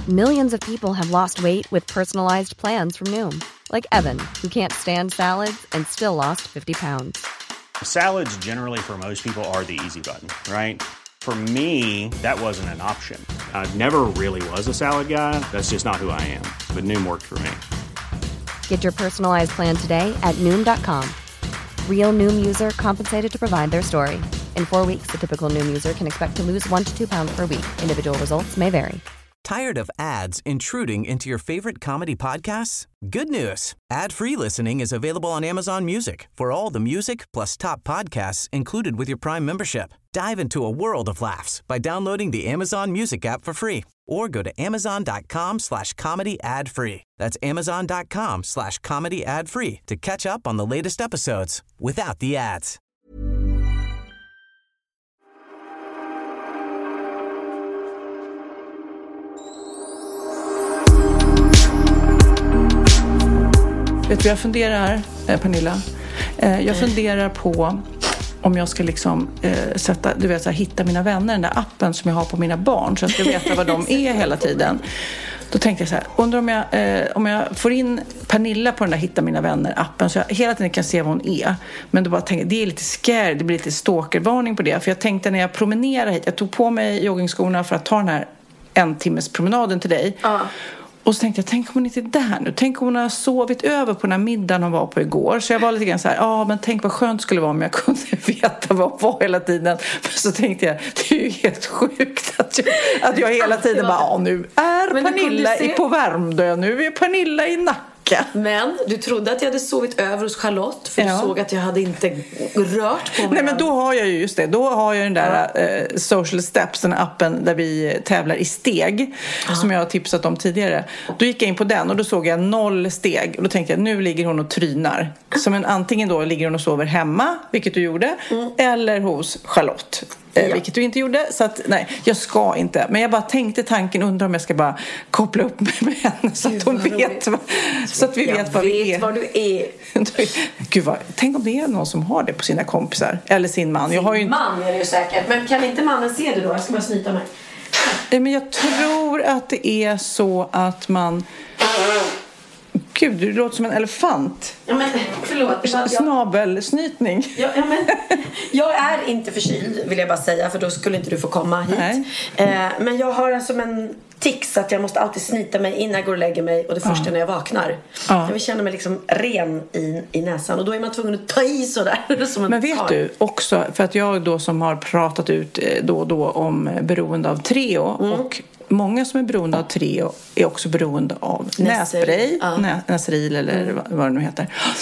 Millions of people have lost weight with personalized plans from Noom. Like Evan, who can't stand salads and still lost 50 pounds. Salads generally for most people are the easy button, right? For me, that wasn't an option. I never really was a salad guy. That's just not who I am. But Noom worked for me. Get your personalized plan today at Noom.com. Real Noom user compensated to provide their story. In 4 weeks, the typical Noom user can expect to lose 1 to 2 pounds per week. Individual results may vary. Tired of ads intruding into your favorite comedy podcasts? Good news. Ad-free listening is available on Amazon Music for all the music plus top podcasts included with your Prime membership. Dive into a world of laughs by downloading the Amazon Music app for free or go to amazon.com/comedy ad-free. That's amazon.com/comedy ad-free to catch up on the latest episodes without the ads. Vet du vad jag funderar, Pernilla? Jag funderar på om jag ska liksom sätta, du vet, så här, hitta mina vänner, den där appen som jag har på mina barn så att jag ska veta vad de är hela tiden. Då tänkte jag så här, undrar om jag får in Pernilla på den där hitta mina vänner-appen så jag hela tiden kan se vad hon är. Men då bara tänkte jag, det är lite scary, det blir lite stalkervarning på det. För jag tänkte när jag promenerar hit, jag tog på mig joggingskorna för att ta den här 1 timmes promenaden till dig. Och så tänkte jag, tänk om hon inte är där nu. Tänk om hon har sovit över på den här middagen hon var på igår. Så jag var lite grann så här, men tänk vad skönt skulle vara om jag kunde veta vad hon var hela tiden. Men så tänkte jag, det är ju helt sjukt att jag hela tiden bara, nu är Pernilla på Värmdö, nu är Pernilla i Nacka. Men du trodde att jag hade sovit över hos Charlotte för du såg att jag hade inte rört på mig. Nej, men då har jag ju just det. Då har jag den där Social Steps, den appen där vi tävlar i steg som jag har tipsat om tidigare. Då gick jag in på den och då såg jag 0 steg. Och då tänkte jag, nu ligger hon och trynar. Så men antingen då ligger hon och sover hemma, vilket du gjorde, eller hos Charlotte. Vilket du inte gjorde, så att nej, jag ska inte. Men jag bara tänkte tanken, undrar om jag ska bara koppla upp mig med henne så att hon vet så att vi vet vad vi är. Vad du är. Gud, tänk om det är någon som har det på sina kompisar eller sin man. Jag har ju man är det ju säkert, men kan inte mannen se det då? Jag ska bara snyta mig. Men jag tror att det är så att man... Gud, du låter som en elefant. Ja, men förlåt. Snabelsnytning. Ja, men jag är inte förkyld, vill jag bara säga, för då skulle inte du få komma hit. Men jag har alltså en tics att jag måste alltid snyta mig innan jag går och lägger mig. Och det första när jag vaknar. Jag vill känna mig liksom ren i näsan. Och då är man tvungen att ta i sådär. Som men vet du också, för att jag då som har pratat ut då och då om beroende av Treo och många som är beroende av Treo är också beroende av nässpray, Näsril eller vad det nu heter.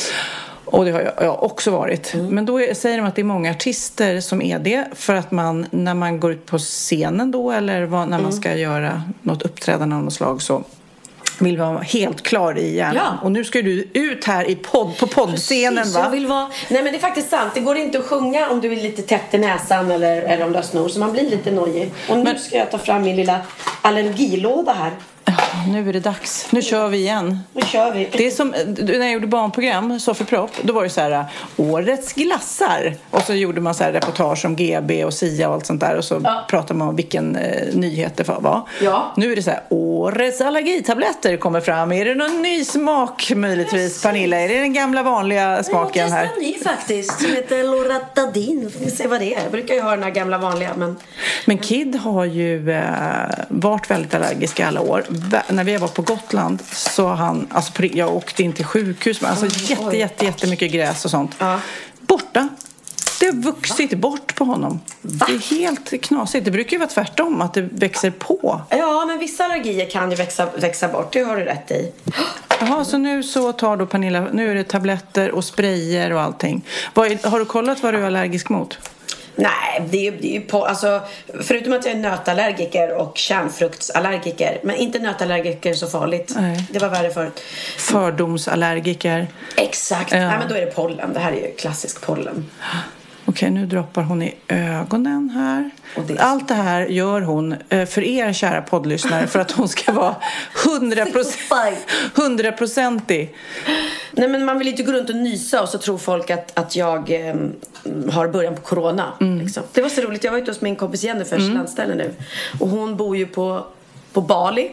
Och det har jag också varit. Men då säger de att det är många artister som är det. För att man, när man går ut på scenen då eller när man ska göra något uppträdande av något slag så vill vara helt klar i hjärnan. Ja. Och nu ska du ut här på poddscenen. Precis, jag vill vara... Nej, men det är faktiskt sant. Det går inte att sjunga om du är lite tätt i näsan eller om du har snor. Så man blir lite nojig. Och nu ska jag ta fram min lilla allergilåda här. Nu är det dags. Nu kör vi igen. Nu kör vi. Det är som när jag gjorde barnprogram, Sofie Propp, då var det så här, årets glassar. Och så gjorde man så här reportage om GB och Sia och allt sånt där. Och så pratade man om vilken nyhet det var. Ja. Nu är det så här, årets allergitabletter kommer fram. Är det någon ny smak möjligtvis, Pernilla? Är det den gamla vanliga smaken här? Det är en ny faktiskt, som heter Loratadin. Får vi se vad det är. Jag brukar ju ha den här gamla vanliga. Men Kid har ju varit väldigt allergisk alla år. När vi var på Gotland så han, alltså jag åkte in till sjukhus, men alltså jättemycket gräs och sånt. Borta. Det har vuxit bort på honom. Va? Det är helt knasigt. Det brukar ju vara tvärtom, att det växer på. Ja, men vissa allergier kan ju växa bort. Det har du rätt i. Jaha, så nu så tar då Pernilla, nu är det tabletter och sprayer och allting. Har du kollat vad du är allergisk mot? Nej, det är ju på, alltså, förutom att jag är nötallergiker och kärnfruktsallergiker. Men inte nötallergiker så farligt. Nej. Det var värre förut. Fördomsallergiker. Exakt, nej, men då är det pollen. Det här är ju klassisk pollen. Okej, nu droppar hon i ögonen här. Allt det här gör hon för er kära poddlyssnare för att hon ska vara 100%. Nej, men man vill inte gå runt och nysa och så tror folk att jag har början på corona. Liksom. Det var så roligt, jag var ute hos min kompis Jennifer landställe nu. Och hon bor ju på på Bali.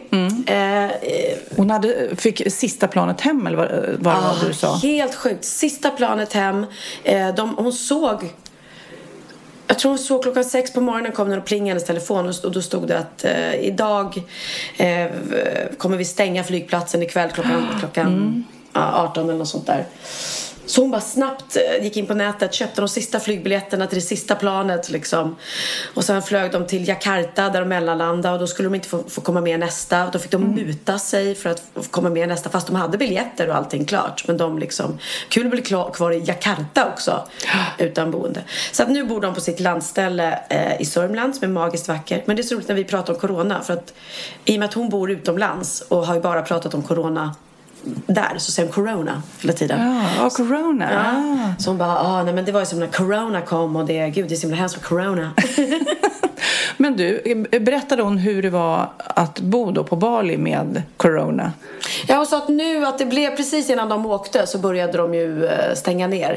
Hon fick sista planet hem, eller vad du sa? Helt sjukt. Sista planet hem. Hon såg... Jag tror hon såg klockan 6 på morgonen kom den och plingade hennes telefon och då stod det att idag kommer vi stänga flygplatsen ikväll klockan 18 eller något sånt där. Så hon bara snabbt gick in på nätet, köpte de sista flygbiljetterna till det sista planet liksom. Och sen flög de till Jakarta där de mellanlandade och då skulle de inte få komma med nästa. Och då fick de muta sig för att få komma med nästa fast de hade biljetter och allting klart. Men de liksom, kul att bli kvar i Jakarta också utan boende. Så att nu bor de på sitt landställe i Sörmland som är magiskt vacker. Men det är så roligt när vi pratar om corona för att i och med att hon bor utomlands och har ju bara pratat om corona där, så säger corona hela tiden. Ja, corona. Ja. Så hon bara, nej men det var ju som när corona kom och det är så himla hemskt med corona. Men du, berättade hon hur det var att bo då på Bali med corona? Ja, hon sa att nu att det blev precis innan de åkte så började de ju stänga ner.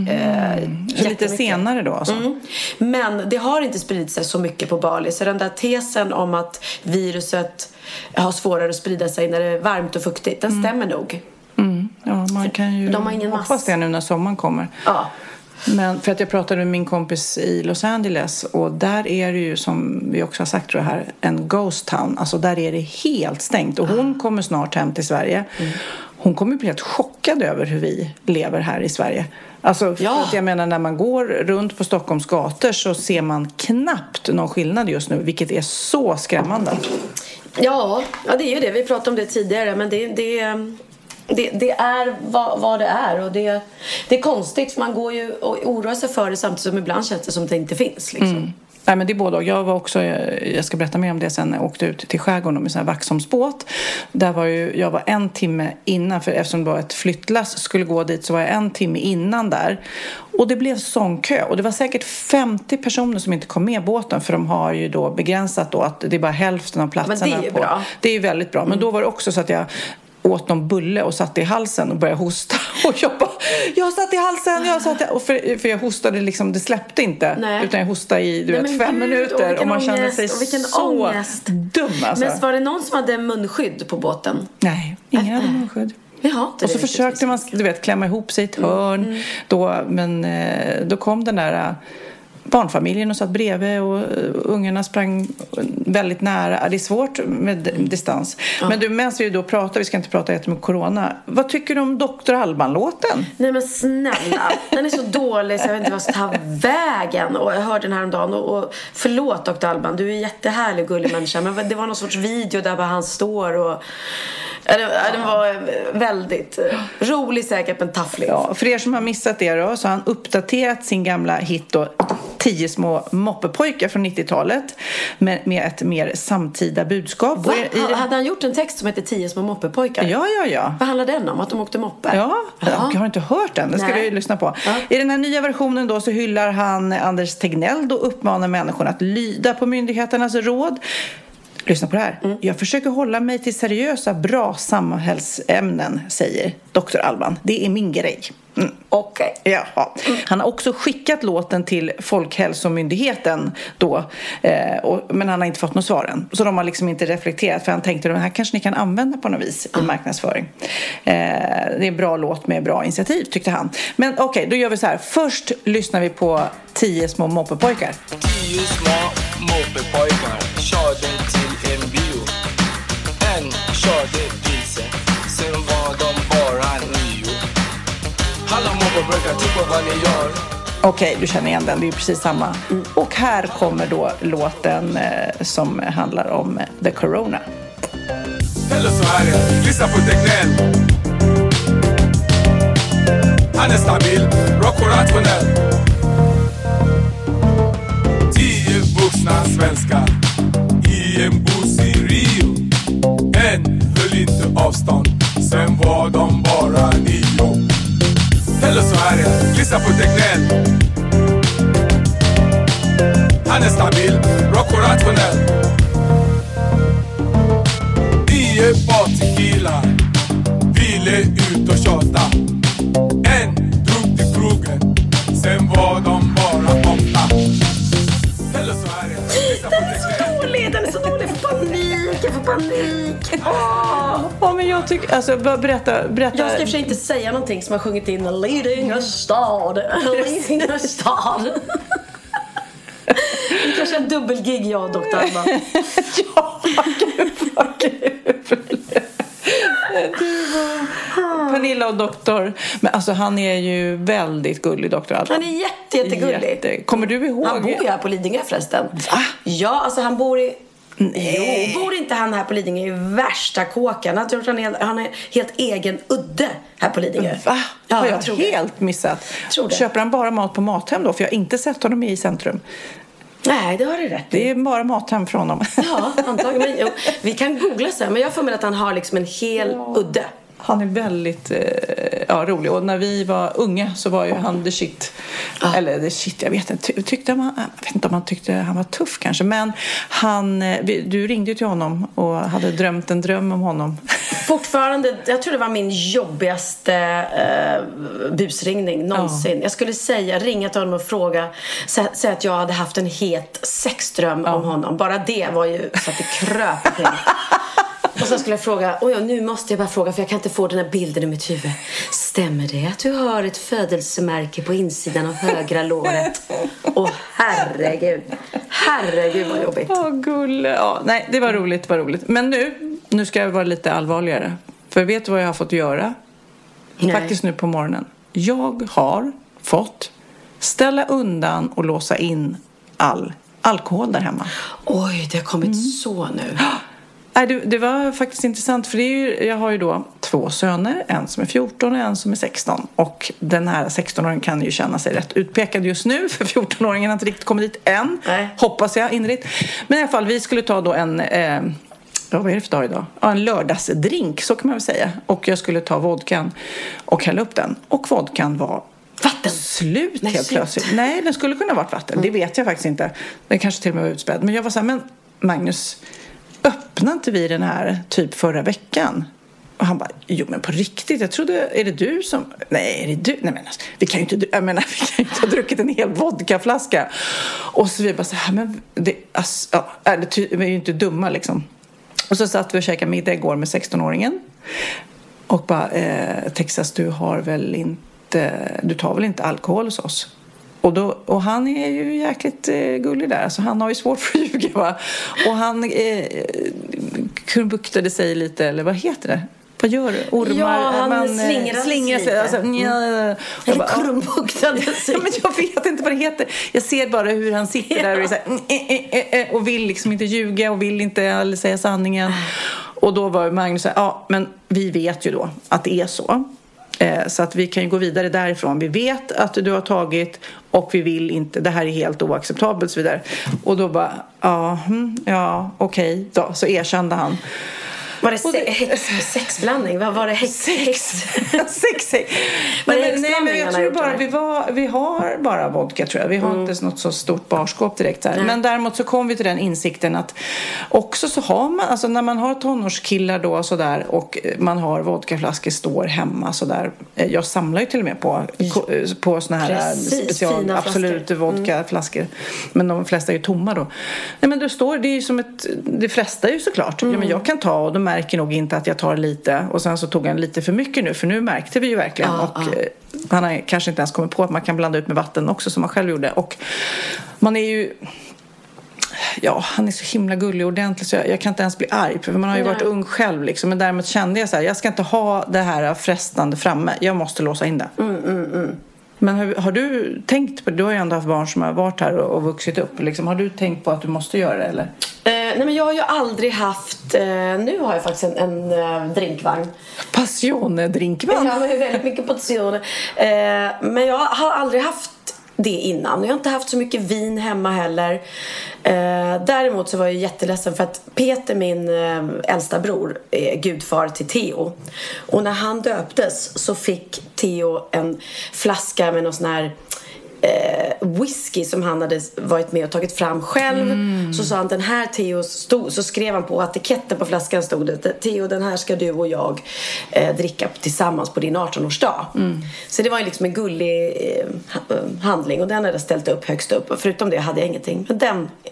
Lite senare då alltså. Men det har inte spridit sig så mycket på Bali. Så den där tesen om att viruset har svårare att sprida sig när det är varmt och fuktigt, den stämmer nog. Ja, man kan ju de har ingen hoppas det nu när sommaren kommer. Ja. Men för att jag pratade med min kompis i Los Angeles och där är det ju, som vi också har sagt tror jag här, en ghost town. Alltså där är det helt stängt och hon kommer snart hem till Sverige. Hon kommer bli helt chockad över hur vi lever här i Sverige. Alltså för att jag menar när man går runt på Stockholms gator så ser man knappt någon skillnad just nu, vilket är så skrämmande. Ja, det är ju det. Vi pratade om det tidigare, men det är vad det är och det är konstigt för man går ju och oroar sig för det samtidigt som ibland känns det som det inte finns liksom. Nej, men det är både och. Jag ska berätta mer om det sen när jag åkte ut till skärgården med en Vaxholmsbåt. Där var jag var 1 timme innan, för eftersom det var ett flyttlass skulle gå dit så var jag 1 timme innan där. Och det blev sån kö. Och det var säkert 50 personer som inte kom med båten, för de har ju då begränsat då att det är bara hälften av platserna. Men det är ju bra. Det är ju väldigt bra. Men då var det också så att jag åt någon bulle och satt i halsen och började hosta och jobba. Jag satt i halsen, och för jag hostade liksom, det släppte inte. Nej. Utan jag hostade i 5 minuter och man kände sig så dum alltså. Men var det någon som hade munskydd på båten? Nej, ingen hade munskydd. Och så försökte man, klämma ihop sig i ett hörn då, men då kom den där barnfamiljen och satt bredvid och ungarna sprang väldigt nära. Det är svårt med distans. Men du, medan vi då pratar, vi ska inte prata jättemycket corona. Vad tycker du om Dr. Alban-låten? Nej men snälla, den är så dålig så jag vet inte vad jag ska ta vägen. Och jag hörde den här om dagen och förlåt Dr. Alban, du är jättehärlig och gullig människa. Men det var någon sorts video där bara han står och... Den var väldigt rolig säkert, men tafflig. Ja, för er som har missat det då, så har han uppdaterat sin gamla hit då, 10 små moppepojkar från 90-talet med ett mer samtida budskap. Hade han gjort en text som heter 10 små moppepojkar? Ja. Vad handlar den om? Att de åkte moppe? Ja, jag har inte hört den. Det ska vi lyssna på. Ja. I den här nya versionen då så hyllar han Anders Tegnell och uppmanar människorna att lyda på myndigheternas råd. Lyssna på det här. Jag försöker hålla mig till seriösa, bra samhällsämnen, säger Dr. Alban. Det är min grej. Okej. Jaha. Han har också skickat låten till Folkhälsomyndigheten då, men han har inte fått något svar än. Så de har liksom inte reflekterat, för han tänkte att här kanske ni kan använda på något vis i marknadsföring. Det är en bra låt med bra initiativ, tyckte han. Men okej, då gör vi så här. Först lyssnar vi på 10 små moppepojkar. 10 små moppepojkar körde till en bio. En körde vilse, sen var de bara 9. Hallå moppepojkar, titta vad ni gör. Okej, du känner igen den, det är ju precis samma. Och här kommer då låten som handlar om the corona. Hello Sverige, lyssna på Tegnell. Han är stabil, rock och rationell. 10 vuxna svenskar i en buss i Rio. En höll inte avstånd, sen var de bara 9. Hello Sverige, lyssna på Tegnell. Han är stabil, rock och rationell. 9 partikillar ville ut och tjata. En drog till krogen, sen var de bara 8. Hello Sverige, lyssna på Tegnell. Den är så dålig, jag får panik. panik. Men jag tycker, alltså berätta. Jag ska i och för sig inte säga någonting som har sjungit in Lidingö stad. Lidingö stad. Vi kanske en dubbelgig, jag och Dr. Alba. Ja, gud vad kul. Pernilla och doktor. Men alltså han är ju väldigt gullig, doktor Alba. Han är jättegullig. Kommer du ihåg? Han bor ju här på Lidingö förresten. Va? Ja, alltså han bor i... Nej. Jo, bor inte han här på Lidingö i värsta kåkan? Jag tror att han är helt egen udde här på Lidingö. Va? Ja, har jag tror helt det. missat. Tror det. Köper han bara mat på Mathem då? För jag har inte sett honom i centrum. Nej, det har du rätt. Det är bara Mathem från honom. Ja, antagligen. Jo, vi kan googla sen, men jag får med att han har liksom en hel udde. Han är väldigt rolig. Och när vi var unga så var ju han the shit. Eller the shit, jag vet inte. Jag vet inte om man tyckte han var tuff kanske. Men du ringde ju till honom och hade drömt en dröm om honom. Fortfarande, jag tror det var min jobbigaste busringning någonsin. Jag skulle ringa till honom och fråga, säga att jag hade haft en het sexdröm om honom. Bara det var ju så att det kröp kring. Och så skulle jag fråga, nu måste jag bara fråga, för jag kan inte få den här bilden i mitt huvud. Stämmer det att du har ett födelsemärke på insidan av högra låret? Herregud vad jobbigt. Gulle. Ja, nej, det var roligt. Men nu ska jag vara lite allvarligare. För vet du vad jag har fått göra? Nej. Faktiskt nu på morgonen. Jag har fått ställa undan och låsa in all alkohol där hemma. Oj, det har kommit så nu. Nej, det var faktiskt intressant, för jag har ju då 2 söner, en som är 14 och en som är 16. Och den här 16-åringen kan ju känna sig rätt utpekad just nu, för 14-åringen har inte riktigt kommit dit än. Nej. Hoppas jag innerligt. Men i alla fall, vi skulle ta då en... vad är det för dag idag? Ja, en lördagsdrink, så kan man väl säga. Och jag skulle ta vodkan och hälla upp den. Och vodkan var... Vatten? Slut helt plötsligt. Nej, den skulle kunna ha varit vatten. Det vet jag faktiskt inte. Den kanske till och med var utspädd. Men jag var så här, men Magnus... öppnade inte vi den här typ förra veckan? Och han bara, men på riktigt, jag trodde, är det du som... Nej, är det du? Nej, men alltså, vi kan ju inte ha druckit en hel vodkaflaska. Och så vi bara så här, men det är ju inte dumma liksom. Och så satt vi och käkade middag igår med 16-åringen. Och bara, Texas, du tar väl inte alkohol hos oss? Och han är ju jäkligt gullig där. Alltså han har ju svårt för att ljuga, va? Och han kurbuktade sig lite, eller vad heter det? Vad gör du? Ormar? Ja, han slingrar sig. Alltså, eller kurbuktade sig. Ja, men jag vet inte vad det heter. Jag ser bara hur han sitter där och, så här, och vill liksom inte ljuga och vill inte säga sanningen. Och då var Magnus så här, men vi vet ju då att det är så. Så att vi kan ju gå vidare därifrån. Vi vet att du har tagit och vi vill inte, det här är helt oacceptabelt så vidare. Och då bara, okej då, så erkände han. Var det sexblandning? Vad var det? Sex. Nej, men jag tror bara vi har bara vodka, tror jag. Vi har inte något så stort barskåp direkt där. Men däremot så kom vi till den insikten att också så har man, alltså när man har tonårskillar då så där, och man har vodkaflaskor står hemma så där. Jag samlar ju till och med på såna här special absolut vodkaflaskor. Men de flesta är ju tomma då. Nej, men då står det är ju som det flesta är ju såklart. Ja, men jag kan ta, och de märker nog inte att jag tar lite, och sen så tog han lite för mycket nu, för nu märkte vi ju verkligen han har kanske inte ens kommit på att man kan blanda ut med vatten också, som man själv gjorde. Och man är ju han är så himla gullig och ordentlig, så jag kan inte ens bli arg, för man har ju varit ung själv liksom. Men däremot kände jag så här, jag ska inte ha det här frestande framme, jag måste låsa in det. Men har du tänkt på, du har ju ändå haft barn som har varit här och vuxit upp liksom. Har du tänkt på att du måste göra det, eller? Nej, men jag har ju aldrig haft, nu har jag faktiskt en drinkvagn. Passion-drinkvagn? Jag har ju väldigt mycket passion. Men jag har aldrig haft det innan. Jag har inte haft så mycket vin hemma heller. Däremot så var jag jätteledsen för att Peter, min äldsta bror, är gudfar till Theo. Och när han döptes så fick Theo en flaska med någon sån här whisky som han hade varit med och tagit fram själv. Så sa han, den här Theo så skrev han på etiketten på flaskan, stod det, Theo, den här ska du och jag dricka tillsammans på din 18-årsdag. Så det var ju liksom en gullig handling, och den hade jag ställt upp högst upp. Förutom det hade jag ingenting. Men den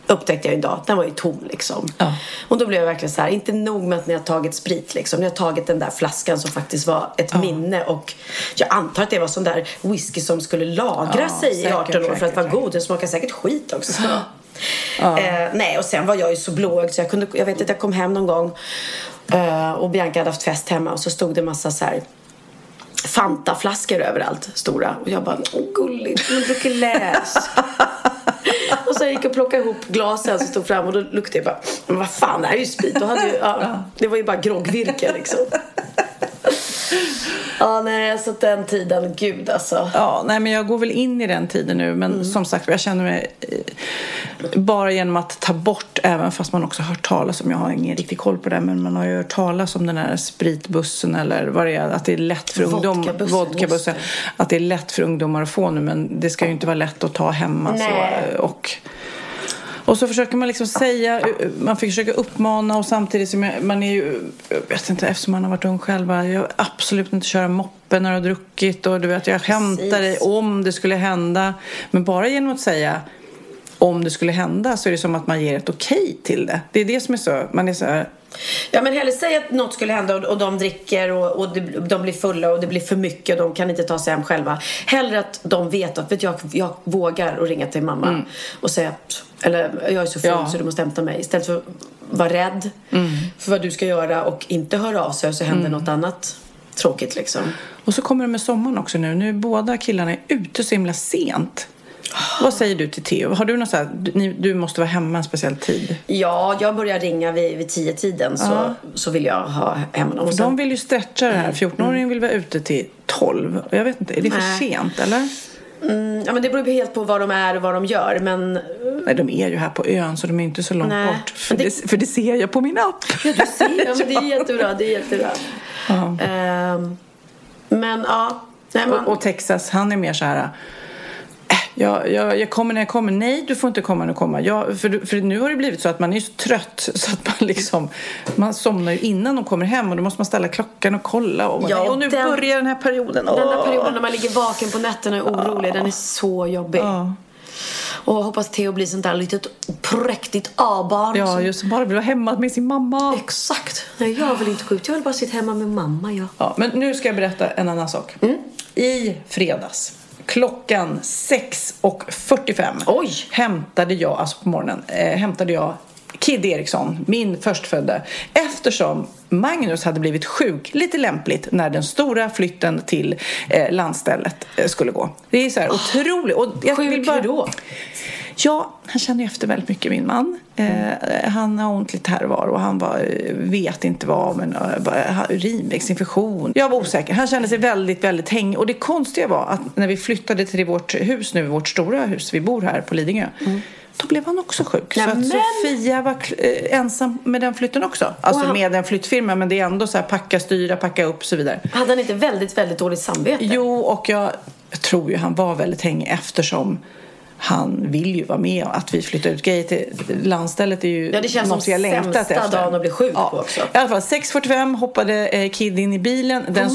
upptäckte jag en dag, den var ju tom liksom. Och då blev jag verkligen så här, inte nog med att ni har tagit sprit liksom, ni har tagit den där flaskan som faktiskt var ett minne, och jag antar att det var sån där whisky som skulle lagra sig i 18 år för att vara god. Den smakar säkert skit också. Nej, och sen var jag ju så blåögd så jag vet att jag kom hem någon gång och Bianca hade haft fest hemma, och så stod det massa så här Fanta-flaskor överallt, stora, och jag bara, gulligt, man dricker läs. Och så gick jag och plockade ihop glasen som stod fram, och då luktade jag bara, men vad fan, det här är ju sprit. Då hade ju, det var ju bara groggvirke liksom. Nej, så den tiden, gud alltså. Nej, men jag går väl in i den tiden nu. Men som sagt, jag känner mig bara genom att ta bort, även fast man också har hört talas om, jag har ingen riktig koll på det, men man har ju hört talas om den här spritbussen eller vad det är, att det är lätt för vodkabussen, att det är lätt för ungdomar att få nu, men det ska ju inte vara lätt att ta hemma. Så, och så försöker man liksom säga, man försöker uppmana, och samtidigt som man är ju, jag vet inte, eftersom man har varit ung själv, jag absolut inte köra moppen när du har druckit, och du vet, jag hämtar dig om det skulle hända, men bara genom att säga om det skulle hända så är det som att man ger ett okej till det. Det är det som är så, man är så här. Ja, men hellre säga att något skulle hända och de dricker och de blir fulla och det blir för mycket och de kan inte ta sig hem själva. Hellre att de vet att jag vågar att ringa till mamma och säga eller jag är så full så du måste hämta mig, istället för att vara rädd för vad du ska göra och inte höra av sig, så händer något annat tråkigt liksom. Och så kommer det med sommaren också nu. Nu båda killarna är ute så himla sent. Vad säger du till Theo? Har du något så här, du måste vara hemma en speciell tid? Ja, jag börjar ringa vid 10-tiden så vill jag ha hemma någon. För de vill ju stretcha det här. 14-åringen vill vara ute till 12. Jag vet inte, är det för sent eller? Ja, men det beror helt på vad de är och vad de gör, men nej, de är ju här på ön så de är inte så långt bort. För det ser jag på min app. Ja, du ser, men det är jättebra, det är jättebra. Men nej, och Texas, han är mer så här. Jag kommer när jag kommer. Nej, du får inte komma när du kommer. För nu har det blivit så att man är så trött så att man liksom, man somnar ju innan de kommer hem, och då måste man ställa klockan och kolla och nu börjar den här perioden. Den här perioden när man ligger vaken på nätterna och är orolig, den är så jobbig. Och hoppas Theo blir sånt där litet präktigt A-barn. Ja, just bara vill vara hemma med sin mamma. Exakt. Nej, jag vill inte gå ut. Jag vill bara sitta hemma med mamma. Ja, men nu ska jag berätta en annan sak. I fredags klockan 6:45 hämtade jag, alltså på morgonen, Kid Eriksson, min förstfödda, eftersom Magnus hade blivit sjuk, lite lämpligt, när den stora flytten till landstället skulle gå. Det är så här otroligt. Och jag vill bara, då? Ja, han känner efter väldigt mycket, min man. Han har ont lite här och var, och han vet inte vad, men urinvägsinfektion. Jag var osäker. Han kände sig väldigt, väldigt hängig. Och det konstiga var att när vi flyttade till vårt hus nu, vårt stora hus, vi bor här på Lidingö, då blev han också sjuk. Så att Sofia var ensam med den flytten också. Alltså med den flyttfirma, men det är ändå så här packa, styra, packa upp och så vidare. Hade han inte väldigt, väldigt dåligt samvete? Jo, och jag tror ju han var väldigt hängig, eftersom han vill ju vara med, att vi flyttar ut grejer till landstället är ju det känns som jag längtat efter. Dagen att bli sjuk på också. I alla fall 6:45 hoppade Kid in i bilen. Den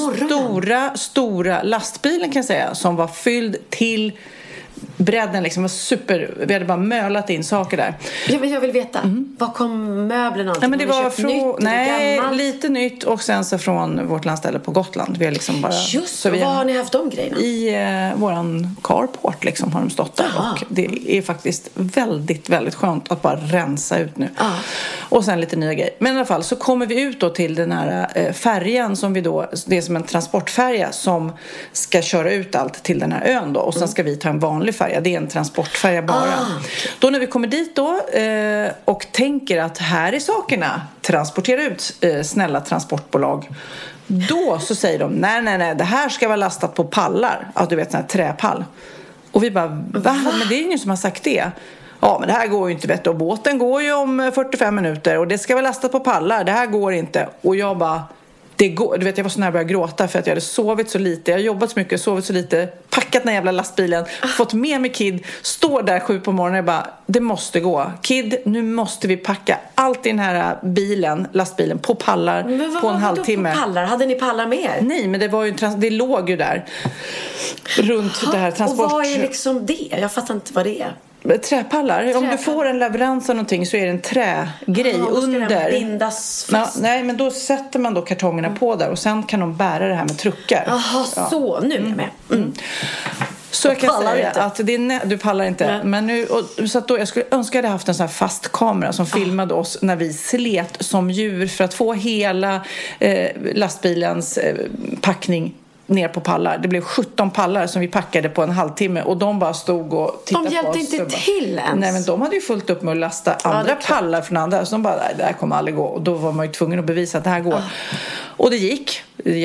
stora lastbilen kan jag säga, som var fylld till bredden liksom, var super. Vi hade bara mölat in saker där. Ja, men jag vill veta, vad kom möblerna? Nej, men det var lite nytt, och sen så från vårt landställe på Gotland. Vi har liksom bara, just så var har ni haft de grejerna? I våran carport liksom har de stått där. Och det är faktiskt väldigt, väldigt skönt att bara rensa ut nu. Och sen lite nya grejer. Men i alla fall så kommer vi ut då till den här färjan som vi då, det är som en transportfärja som ska köra ut allt till den här ön då. Och sen ska vi ta en vanlig färja. Det är en transportfärja bara. Då när vi kommer dit då och tänker att här är sakerna, transportera ut, snälla transportbolag. Då så säger de, nej, det här ska vara lastat på pallar. Ja, du vet, sån här träpall. Och vi bara, va? Men det är ingen som har sagt det. Ja, men det här går ju inte, vet du. Och båten går ju om 45 minuter och det ska vara lastat på pallar. Det här går inte. Och jag bara, det går. Du vet, jag var så nära att börja gråta för att jag hade sovit så lite. Jag har jobbat så mycket, sovit så lite. Packat den här jävla lastbilen. Fått med mig Kid. Står där 7 på morgonen och bara, det måste gå. Kid, nu måste vi packa allt i den här bilen, lastbilen, på pallar på en halvtimme. På pallar? Hade ni pallar med er? Nej, men det var ju det låg ju där. Runt det här transport. Och vad är liksom det? Jag fattar inte vad det är. Träpallar. Om du får en leverans av någonting så är det en trägrej under. Ska den bindas fast? Nej, men då sätter man då kartongerna på där och sen kan de bära det här med truckar. Jaha, så. Nu är jag med. Så jag kan säga inte. att du pallar inte. Nej. Men nu, så att då, jag skulle önska att jag hade haft en sån här fast kamera som filmade oss när vi slet som djur för att få hela lastbilens packning ner på pallar. Det blev 17 pallar som vi packade på en halvtimme och de bara stod och tittade på oss. De hjälpte inte till ens. Nej, men de hade ju fullt upp med att lasta andra pallar från andra. Så de bara, nej, det här kommer aldrig gå. Och då var man ju tvungen att bevisa att det här går. Och det gick.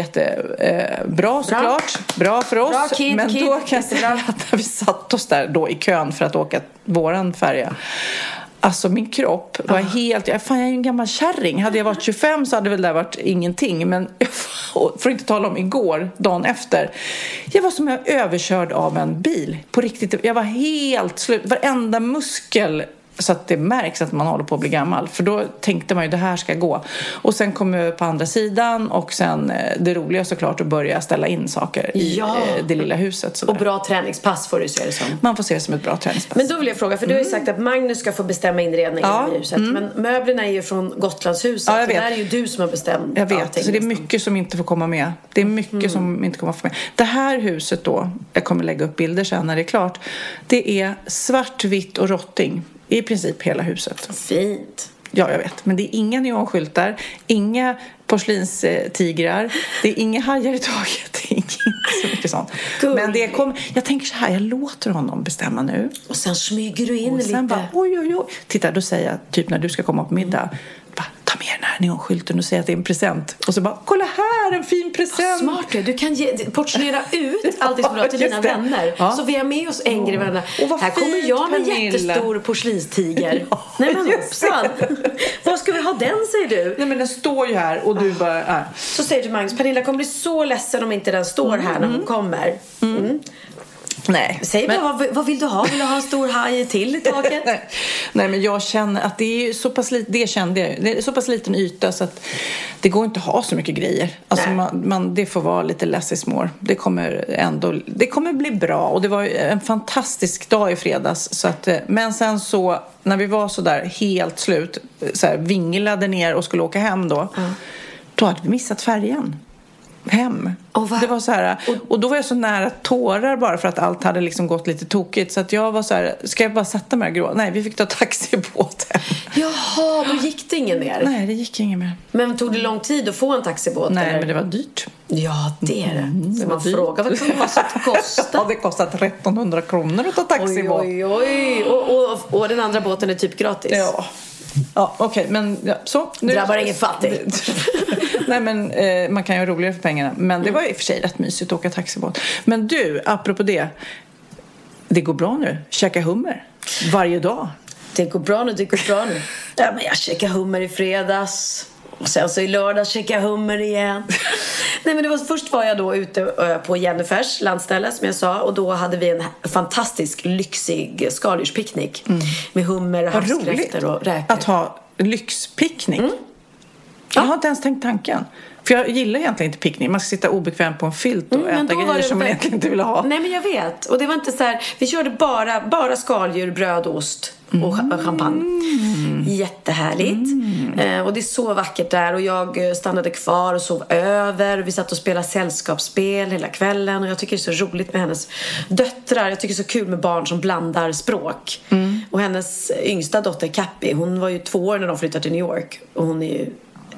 Jättebra såklart. Bra för oss. Bra kid, men då kan jag säga att när vi satt oss där då i kön för att åka våran färja. Alltså min kropp var helt... Jag är ju en gammal kärring. Hade jag varit 25 så hade väl det varit ingenting. Men för att inte tala om igår, dagen efter. Jag var som jag överkörd av en bil. På riktigt. Jag var helt slut. Varenda muskel... Så att det märks att man håller på att bli gammal. För då tänkte man ju det här ska gå. Och sen kom jag på andra sidan. Och sen det roliga såklart att börja ställa in saker i det lilla huset. Och bra träningspass får du se det som. Man får se det som ett bra träningspass. Men då vill jag fråga, för du har ju sagt att Magnus ska få bestämma inredningen i huset. Men möblerna är ju från Gotlandshuset. Ja, jag vet. Det där är ju du som har bestämt. Jag vet, så det är mycket som inte får komma med. Det är mycket som inte kommer få med. Det här huset då, jag kommer lägga upp bilder sen när det är klart. Det är svart, vitt och rotting. I princip hela huset. Fint. Ja, jag vet. Men det är inga neonskyltar, inga porslinstigrar, det är inga hajar i taget, det är inte så mycket sånt. Men det jag tänker så här, jag låter honom bestämma nu. Och sen smyger du in och lite. Sen bara, oj. Titta, då säger jag, typ när du ska komma på middag, bara, ta med den här neonskylten och säga att det är en present. Och så bara, kolla här, en fin present. Smart du kan portionera ut allt det som bra till dina vänner. Ja. Så vi har med oss en grej varandra. Här kommer jag med en jättestor porslinstiger. Nej men hoppsan. Vad ska vi ha den, säger du? Nej men den står ju här och du bara... Så säger du Magnus, Pernilla kommer bli så ledsen om inte den står här när hon kommer. Nej. Säg bara, vad vill du ha? Vill du ha en stor haj till i taket? Nej, men jag känner att det är så pass lite, det kände jag. Det är så pass liten yta så att det går inte att ha så mycket grejer. Alltså det får vara lite less is more. Det kommer bli bra och det var en fantastisk dag i fredags så att, men sen så när vi var så där helt slut så här, vinglade ner och skulle åka hem då hade vi missat färjan hem. Det var så här, och då var jag så nära tårar bara för att allt hade liksom gått lite tokigt så att jag var så här, ska jag bara sätta mig och gråta? Nej, vi fick ta taxibåt hem. Jaha, då gick det ingen mer? Nej, det gick ingen mer. Men tog det lång tid att få en taxibåt? Nej, eller? Men det var dyrt. Ja, det är det. Så man dyrt. Frågar vad kan det kosta? Ja, det kostat 1300 kronor att ta taxibåt. Oj. Och den andra båten är typ gratis. Ja, okej, men så nu drabbar ingen fattig. Nej, men man kan ju roligare för pengarna. Men det var i och för sig rätt mysigt att åka taxibåt. Men du, apropå det går bra nu. Käka hummer varje dag. Det går bra nu. Ja, men jag käkade hummer i fredags. Och sen så i lördag käkade jag hummer igen. Nej, men först var jag då ute på Jennifers landställe som jag sa. Och då hade vi en fantastisk lyxig skaldjurspicknick. Med hummer och havskräftor och räkor. Att ha lyxpicknick. Jag har inte ens tänkt tanken. För jag gillar egentligen inte picknick. Man ska sitta obekvämt på en filt och äta grejer som man egentligen inte vill ha. Nej, men jag vet. Och det var inte så här. Vi körde bara skaldjur, bröd, ost och champagne. Jättehärligt. Och det är så vackert där. Och jag stannade kvar och sov över. Vi satt och spelade sällskapsspel hela kvällen. Och jag tycker det är så roligt med hennes döttrar. Jag tycker det är så kul med barn som blandar språk. Och hennes yngsta dotter Cappy, hon var ju 2 år när de flyttade till New York. Och hon är ju...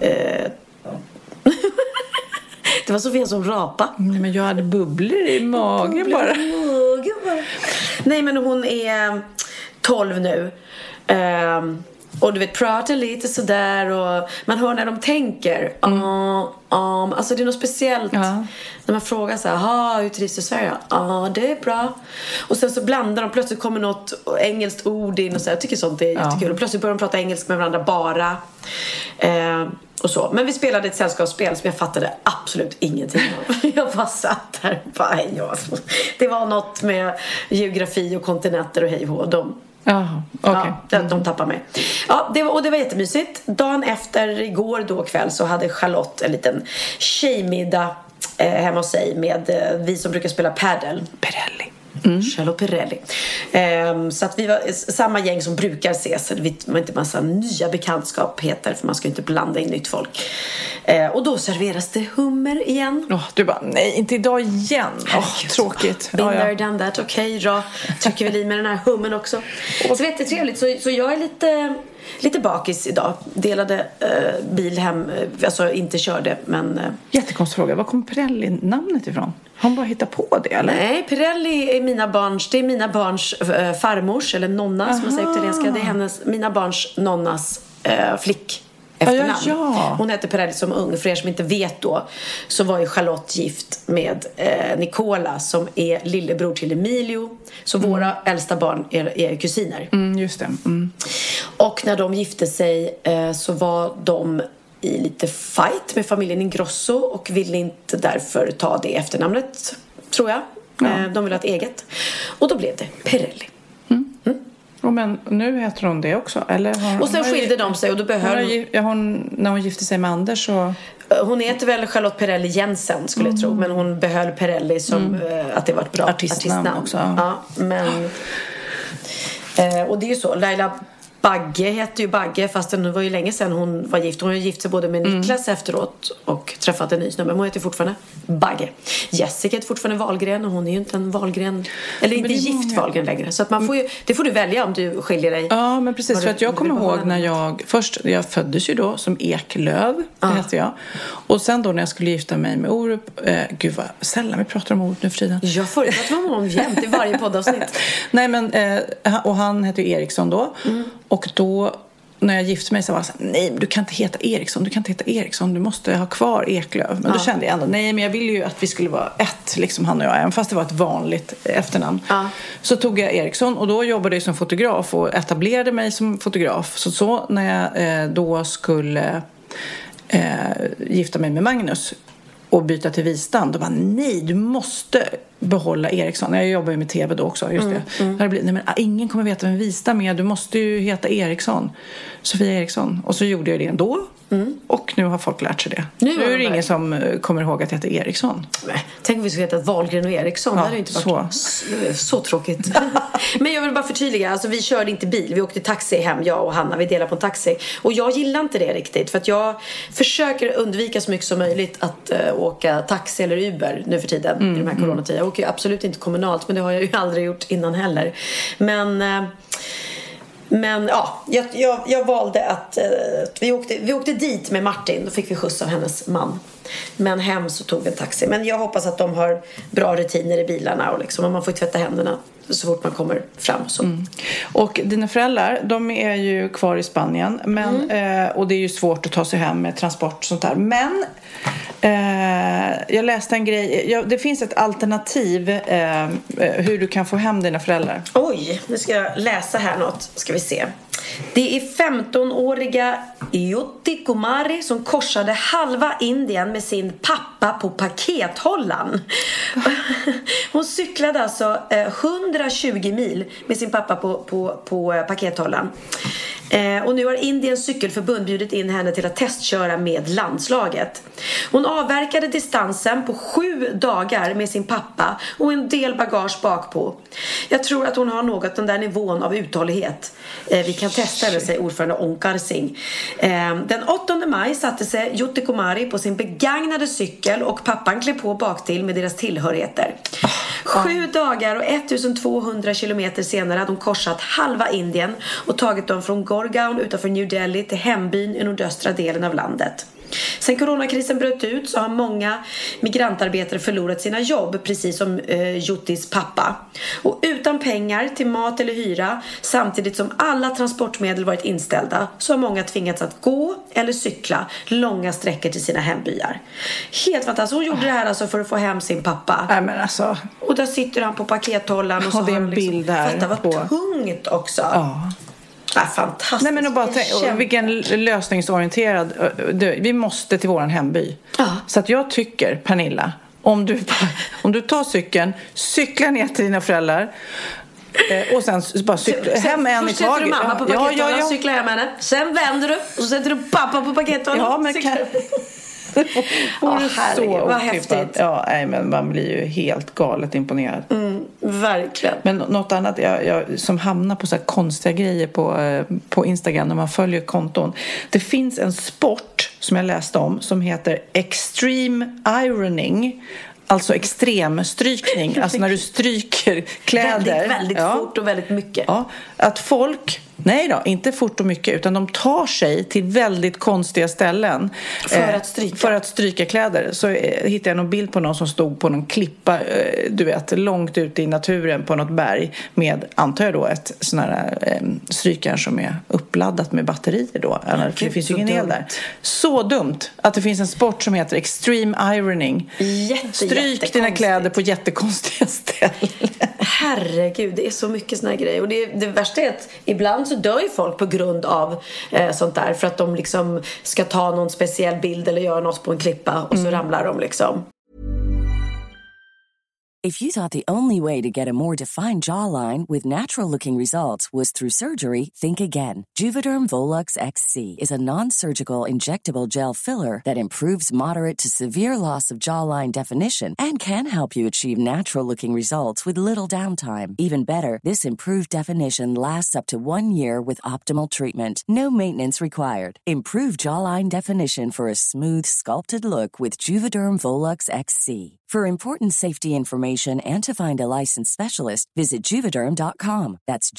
Det var Sofia som rapa. Nej, men jag hade bubblor i magen bara. Nej, men hon är 12 nu. Och du vet, pratar lite sådär. Och man hör när de tänker. Alltså det är något speciellt. När man frågar så här, hur trivs du i Sverige? Det är bra. Och sen så blandar de, plötsligt kommer något engelskt ord in och så. Jag tycker sånt är jättekul. Och plötsligt börjar de prata engelska med varandra bara. Och så. Men vi spelade ett sällskapsspel som jag fattade absolut ingenting av. Jag bara satt där. Det var något med geografi och kontinenter och hej och de. De tappar mig. Det var jättemysigt. Dagen efter, igår då kväll, så hade Charlotte en liten tjejmiddag hemma hos sig med vi som brukar spela paddle. Pirelli. Charlotte Perrelli. Så att vi var samma gäng som brukar ses. Vi var inte massa nya bekantskapheter, för man ska inte blanda in nytt folk. Och då serveras det hummer igen. Du bara, nej, inte idag igen. Tråkigt. Been there, done that. Okej, då trycker vi i med den här hummen också. Så det är jättetrevligt. Så jag är lite bakis idag. Delade bil hem. Alltså inte körde, men... Jättekonstig fråga. Var kommer Perrelli-namnet ifrån? Har hon bara hittat på det, eller? Nej, Perrelli är mina barns farmors, eller nonna som man säger på italienska. Det är mina barns nonnas flick efternamn. Ja. Hon hette Perrelli som ung. För er som inte vet då, så var ju Charlotte gift med Nicola, som är lillebror till Emilio. Så våra äldsta barn är kusiner. Just det. Och när de gifte sig så var de i lite fight med familjen Ingrosso och ville inte därför ta det efternamnet, tror jag. De ville ha ett eget. Och då blev det Perrelli. Men nu heter hon det också, eller? Och sen skilde de sig och då behöll när hon gifte sig med Anders så... Hon heter väl Charlotte Perrelli Jensen, skulle jag tro. Men hon behöll Perrelli som att det var ett bra artistnamn också. Ja, men... och det är ju så, Laila Bagge heter ju Bagge, fast det var ju länge sedan hon var gift. Hon har ju gift sig både med Niklas efteråt och träffat en ny snubbe. Men hon heter fortfarande Bagge. Jessica heter fortfarande Wahlgren, och hon är ju inte en Wahlgren, eller inte gift Wahlgren längre. Så att man får ju, det får du välja om du skiljer dig. Ja, men precis, för att jag kommer ihåg när jag föddes ju då som Eklöv, heter jag. Och sen då när jag skulle gifta mig med Orup, gud vad sällan vi pratar om Orup nu för tiden. Jag förutsatt var honom jämt i varje poddavsnitt. Nej, men och han heter ju Eriksson då. Och då när jag gifte mig så var jag så här, nej, men du kan inte heta Eriksson, du måste ha kvar Eklöv. Men då kände jag ändå, nej, men jag ville ju att vi skulle vara ett, liksom han och jag, även fast det var ett vanligt efternamn. Så tog jag Eriksson, och då jobbade jag som fotograf och etablerade mig som fotograf. Så när jag då skulle gifta mig med Magnus och byta till Vistan, då bara, nej, du måste behålla Eriksson. Jag jobbar ju med tv då också, just det. Nej, men ingen kommer veta vem Vistan är, du måste ju heta Eriksson, Sofia Eriksson. Och så gjorde jag det ändå. Och nu har folk lärt sig det. Nu är det ingen som kommer ihåg att jag heter Eriksson. Nej, tänk om vi skulle heta Wahlgren och Eriksson. Det hade ju inte varit så tråkigt. Men jag vill bara förtydliga, alltså, vi körde inte bil. Vi åkte taxi hem, jag och Hanna. Vi delade på en taxi. Och jag gillar inte det riktigt, för att jag försöker undvika så mycket som möjligt att åka taxi eller Uber nu för tiden i de här coronatider. Jag åker ju absolut inte kommunalt, men det har jag ju aldrig gjort innan heller. Men ja, jag valde att vi åkte dit med Martin. Då fick vi skjuts av hennes man. Men hem så tog vi en taxi. Men jag hoppas att de har bra rutiner i bilarna, och liksom, man får tvätta händerna så fort man kommer fram och så. Och dina föräldrar, de är ju kvar i Spanien, men, och det är ju svårt att ta sig hem med transport och sånt där. Men jag läste en grej, det finns ett alternativ hur du kan få hem dina föräldrar. Oj, nu ska jag läsa här något, ska vi se. Det är 15-åriga Jyoti Kumari som korsade halva Indien med sin pappa på pakethållaren. Hon cyklade alltså 120 mil med sin pappa på pakethållaren. Och nu har Indiens cykelförbund bjudit in henne till att testköra med landslaget. Hon avverkade distansen på 7 dagar med sin pappa och en del bagage bakpå. Jag tror att hon har något den där nivån av uthållighet. Vi kan testa det, säger ordförande Onkar Singh. Den 8 maj satte sig Jyoti Kumari på sin begagnade cykel och pappan klev på baktill med deras tillhörigheter. 7 dagar och 1200 kilometer senare hade hon korsat halva Indien och tagit dem från Gurgaon utanför New Delhi till hembyn i nordöstra delen av landet. Sen coronakrisen bröt ut så har många migrantarbetare förlorat sina jobb, precis som Jyotis pappa. Och utan pengar till mat eller hyra, samtidigt som alla transportmedel varit inställda, så har många tvingats att gå eller cykla långa sträckor till sina hembyar. Helt fantastiskt. Hon gjorde det här alltså för att få hem sin pappa. Nej, men alltså. Och där sitter han på pakethållaren och så det är en har liksom, bild här. Fast det var tungt också. Ja. Fantastiskt. Nej, men bara vilken lösningsorienterad. Vi måste till våran hemby. Så att jag tycker, Pernilla, om du tar cykeln, cykla ner till dina föräldrar och sen bara cykla hem en i taget. Först sätter du mamma på pakethållaren, cyklar hem henne. Sen vänder du och så sätter du pappa på pakethållaren. Ja, men Vad häftigt. Ja, nej, men man blir ju helt galet imponerad. Verkligen. Men något annat, jag som hamnar på så här konstiga grejer på Instagram när man följer konton. Det finns en sport som jag läste om som heter Extreme Ironing. Alltså extremstrykning, alltså när du stryker kläder. Väldigt fort och väldigt mycket. Ja, att folk... Nej då, inte fort och mycket, utan de tar sig till väldigt konstiga ställen för att stryka kläder. Så hittade jag någon bild på någon som stod på någon klippa, du vet, långt ute i naturen på något berg med, antar jag då, ett sån här strykjärn som är uppladdat med batterier då. För det finns ju ingen el där. Så dumt att det finns en sport som heter Extreme Ironing. Stryk dina kläder på jättekonstiga ställen. Herregud, det är så mycket såna här grejer. Och det värsta är att ibland så dör ju folk på grund av sånt där. För att de liksom ska ta någon speciell bild eller göra något på en klippa. Och så ramlar de liksom. If you thought the only way to get a more defined jawline with natural-looking results was through surgery, think again. Juvederm Volux XC is a non-surgical injectable gel filler that improves moderate to severe loss of jawline definition and can help you achieve natural-looking results with little downtime. Even better, this improved definition lasts up to 1 year with optimal treatment. No maintenance required. Improve jawline definition for a smooth, sculpted look with Juvederm Volux XC. For important safety information and to find a licensed specialist, visit Juvederm.com. That's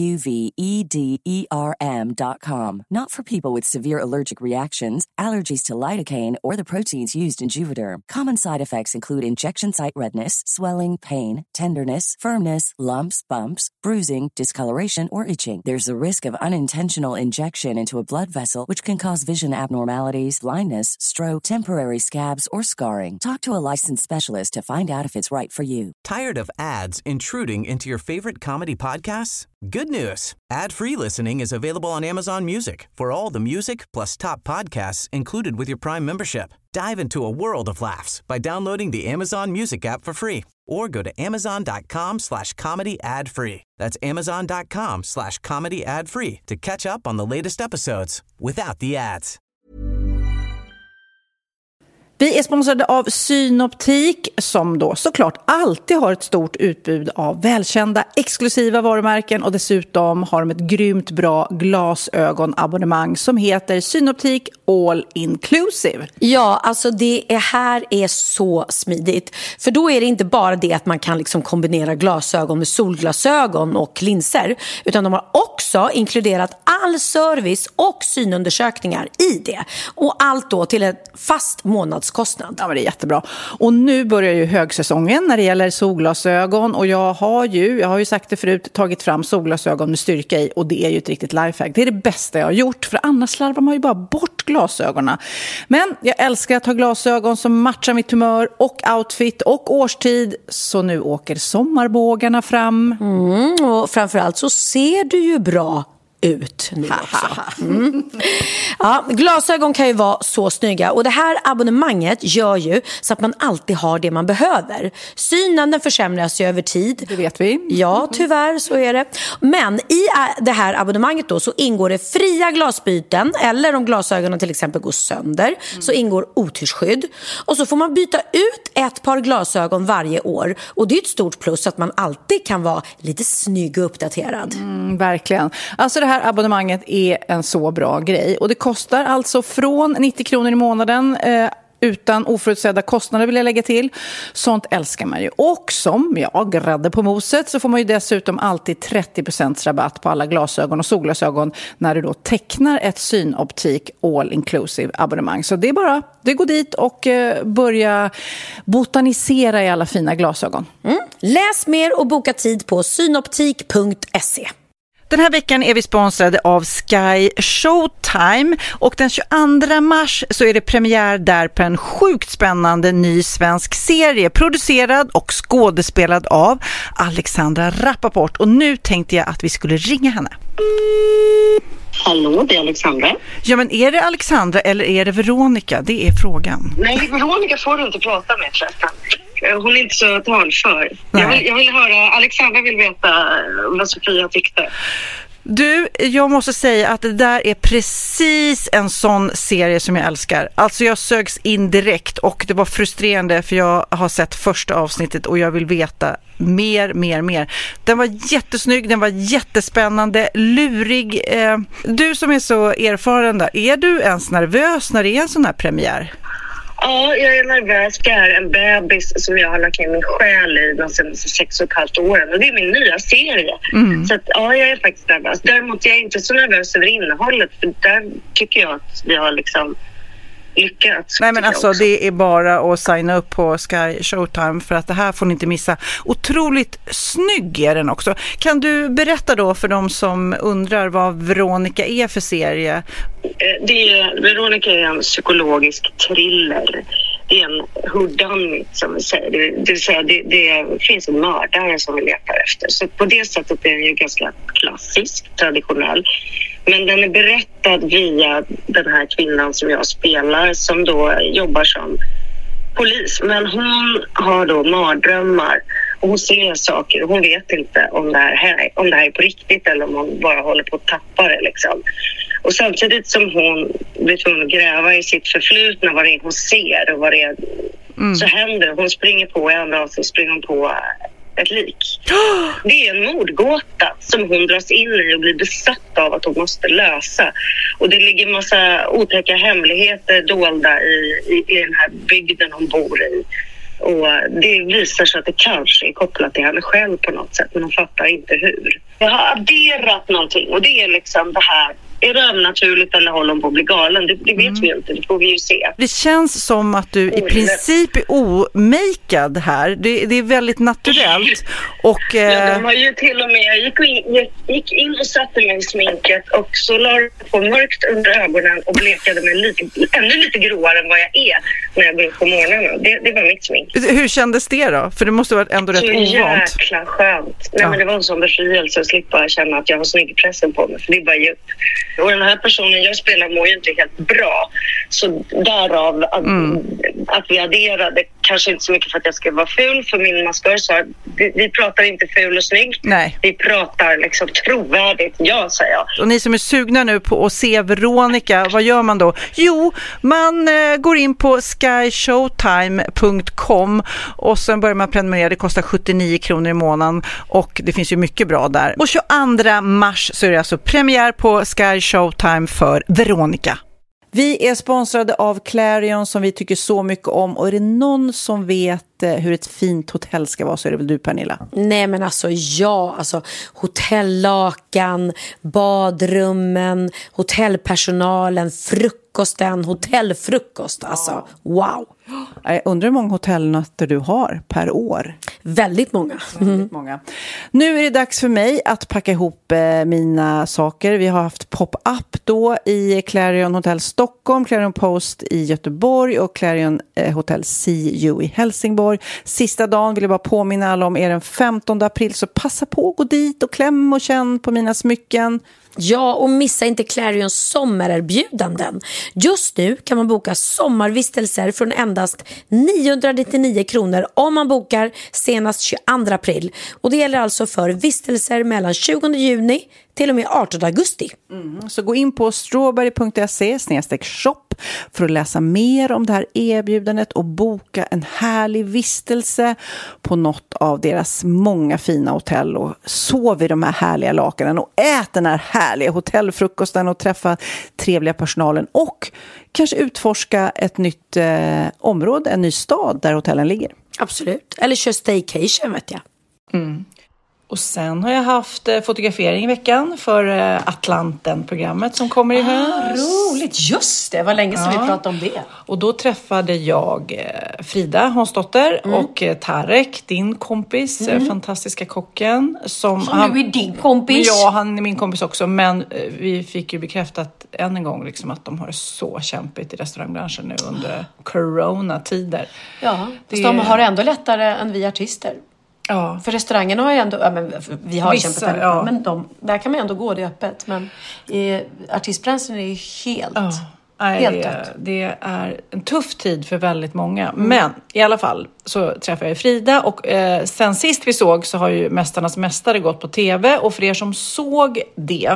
Juvederm.com. Not for people with severe allergic reactions, allergies to lidocaine, or the proteins used in Juvederm. Common side effects include injection site redness, swelling, pain, tenderness, firmness, lumps, bumps, bruising, discoloration, or itching. There's a risk of unintentional injection into a blood vessel, which can cause vision abnormalities, blindness, stroke, temporary scabs, or scarring. Talk to a licensed specialist to find out if it's right for you. Tired of ads intruding into your favorite comedy podcasts? Good news. Ad-free listening is available on Amazon Music for all the music plus top podcasts included with your Prime membership. Dive into a world of laughs by downloading the Amazon Music app for free or go to amazon.com/comedy ad-free. That's amazon.com/comedy ad-free to catch up on the latest episodes without the ads. Vi är sponsrade av Synoptik som då såklart alltid har ett stort utbud av välkända exklusiva varumärken och dessutom har de ett grymt bra glasögonabonnemang som heter Synoptik All Inclusive. Ja, alltså det här är så smidigt. För då är det inte bara det att man kan liksom kombinera glasögon med solglasögon och linser, utan de har också inkluderat all service och synundersökningar i det. Och allt då till ett fast månadskostnad. Ja, men det är jättebra. Och nu börjar ju högsäsongen när det gäller solglasögon och jag har ju sagt det förut, tagit fram solglasögon med styrka i och det är ju ett riktigt lifehack. Det är det bästa jag har gjort, för annars slarvar man ju bara bort glasögonen. Men jag älskar att ha glasögon som matchar mitt humör och outfit och årstid, så nu åker sommarbågarna fram. Och framförallt så ser du ju bra ut nu också. Ja, glasögon kan ju vara så snygga och det här abonnemanget gör ju så att man alltid har det man behöver. Synen, den försämras ju över tid. Det vet vi. Ja, tyvärr så är det. Men i det här abonnemanget då så ingår det fria glasbyten, eller om glasögonen till exempel går sönder så ingår otyrsskydd. Och så får man byta ut ett par glasögon varje år och det är ett stort plus att man alltid kan vara lite snygg och uppdaterad. Verkligen. Alltså det här abonnemanget är en så bra grej och det kostar alltså från 90 kronor i månaden utan oförutsedda kostnader, vill jag lägga till. Sånt älskar man ju. Och som jag grädde på moset så får man ju dessutom alltid 30% rabatt på alla glasögon och solglasögon när du då tecknar ett Synoptik All Inclusive abonnemang. Så det är bara, det går dit och börja botanisera i alla fina glasögon. Läs mer och boka tid på synoptik.se. Den här veckan är vi sponsrade av Sky Showtime och den 22 mars så är det premiär där på en sjukt spännande ny svensk serie producerad och skådespelad av Alexandra Rappaport. Och nu tänkte jag att vi skulle ringa henne. Hallå, det är Alexandra. Ja, men är det Alexandra eller är det Veronica? Det är frågan. Nej, Veronica får du inte prata med förresten. Hon är inte så talför. Jag vill höra, Alexandra vill veta vad Sofia tyckte. Du, jag måste säga att det där är precis en sån serie som jag älskar. Alltså jag sögs in direkt och det var frustrerande för jag har sett första avsnittet och jag vill veta mer. Den var jättesnygg, den var jättespännande, lurig. Du som är så erfaren där, är du ens nervös när det är en sån här premiär? Ja, jag är nervös. Det är en bebis som jag har lagt ner min själ i de senaste 6,5 åren. Och det är min nya serie. Så att, ja, jag är faktiskt nervös. Däremot är jag inte så nervös över innehållet. För där tycker jag att vi har liksom lyckats. Nej, men alltså det är bara att signa upp på Sky Showtime för att det här får ni inte missa. Otroligt snygg är den också. Kan du berätta då för de som undrar vad Veronica är för serie? Veronica är en psykologisk thriller. Det är en whodunit som vi säger. Det vill säga det finns en mördare som vi letar efter. Så på det sättet är den ju ganska klassisk, traditionell. Men den är berättad via den här kvinnan som jag spelar som då jobbar som polis. Men hon har då mardrömmar och hon ser saker och hon vet inte om det här är på riktigt eller om hon bara håller på att tappa det liksom. Och samtidigt som hon blir tvungen att gräva i sitt förflutna, vad det är hon ser och vad det är, så händer hon springer på i andra avsnitt springer hon på ett lik. Det är en mordgåta som hon dras in i och blir besatt av att hon måste lösa. Och det ligger en massa otäcka hemligheter dolda i den här bygden hon bor i. Och det visar sig att det kanske är kopplat till henne själv på något sätt, men hon fattar inte hur. Jag har adderat någonting och det är liksom det här. Är det övernaturligt eller håller hon på att bli galen? Det vet vi inte, det får vi ju se. Det känns som att du i princip är omakead här. Det är väldigt naturellt. Och, ja, de har ju till och med, jag gick in och satte mig i sminket och så la jag på mörkt under ögonen och blekade mig ännu lite gråare än vad jag är när jag går upp på morgonen. Det var mitt smink. Hur kändes det då? För det måste vara ändå rätt ovant. Så jäkla skönt. Nej, men det var en sån befrielse att slippa känna att jag har snyggpressen på mig. För det bara ju. Och den här personen jag spelar mår ju inte helt bra. Så därav att vi adderade, kanske inte så mycket för att jag ska vara ful, för min maskör sa vi pratar inte ful och snygg. Nej. Vi pratar liksom trovärdigt, ja, säger jag. Och ni som är sugna nu på att se Veronica, vad gör man då? Jo, man går in på skyshowtime.com och sen börjar man prenumerera. Det kostar 79 kronor i månaden och det finns ju mycket bra där. Och 22 mars så är det alltså premiär på Sky Showtime för Veronica. Vi är sponsrade av Clarion som vi tycker så mycket om. Och är det någon som vet hur ett fint hotell ska vara så är det väl du, Pernilla? Nej, men alltså hotellakan, badrummen, hotellpersonalen, frukosten, hotellfrukost. Alltså, wow. Jag undrar hur många hotellnätter du har per år. Väldigt många. Väldigt många. Nu är det dags för mig att packa ihop mina saker. Vi har haft pop-up då i Clarion Hotel Stockholm, Clarion Post i Göteborg och Clarion Hotel CU i Helsingborg. Sista dagen vill jag bara påminna alla om är den 15 april, så passa på att gå dit och kläm och känn på mina smycken. Ja, och missa inte Clarions sommarerbjudanden. Just nu kan man boka sommarvistelser från endast 999 kronor om man bokar senast 22 april. Och det gäller alltså för vistelser mellan 20 juni till och med 18 augusti. Så gå in på strawberry.se/shop för att läsa mer om det här erbjudandet och boka en härlig vistelse på något av deras många fina hotell och sov i de här härliga lakanen och ät den här härliga hotellfrukosten och träffa trevliga personalen och kanske utforska ett nytt område, en ny stad där hotellen ligger. Absolut, eller kör staycation vet jag. Och sen har jag haft fotografering i veckan för Atlanten-programmet som kommer i höst. Roligt, just det. Var länge sedan vi pratade om det. Och då träffade jag Frida Hansdotter och Tarek, din kompis, fantastiska kocken. Som nu är din kompis? Ja, han är min kompis också. Men vi fick ju bekräftat än en gång liksom, att de har det så kämpigt i restaurangbranschen nu under coronatider. Ja, fast de har det ändå lättare än vi artister. Ja. För restaurangerna har ju ändå, vi har kämpat väldigt bra, men där kan man ändå gå det öppet. Men artistbranschen är ju helt... Det är en tuff tid för väldigt många. Men i alla fall så träffade jag Frida. Och sen sist vi såg så har ju Mästarnas mästare gått på tv. Och för er som såg det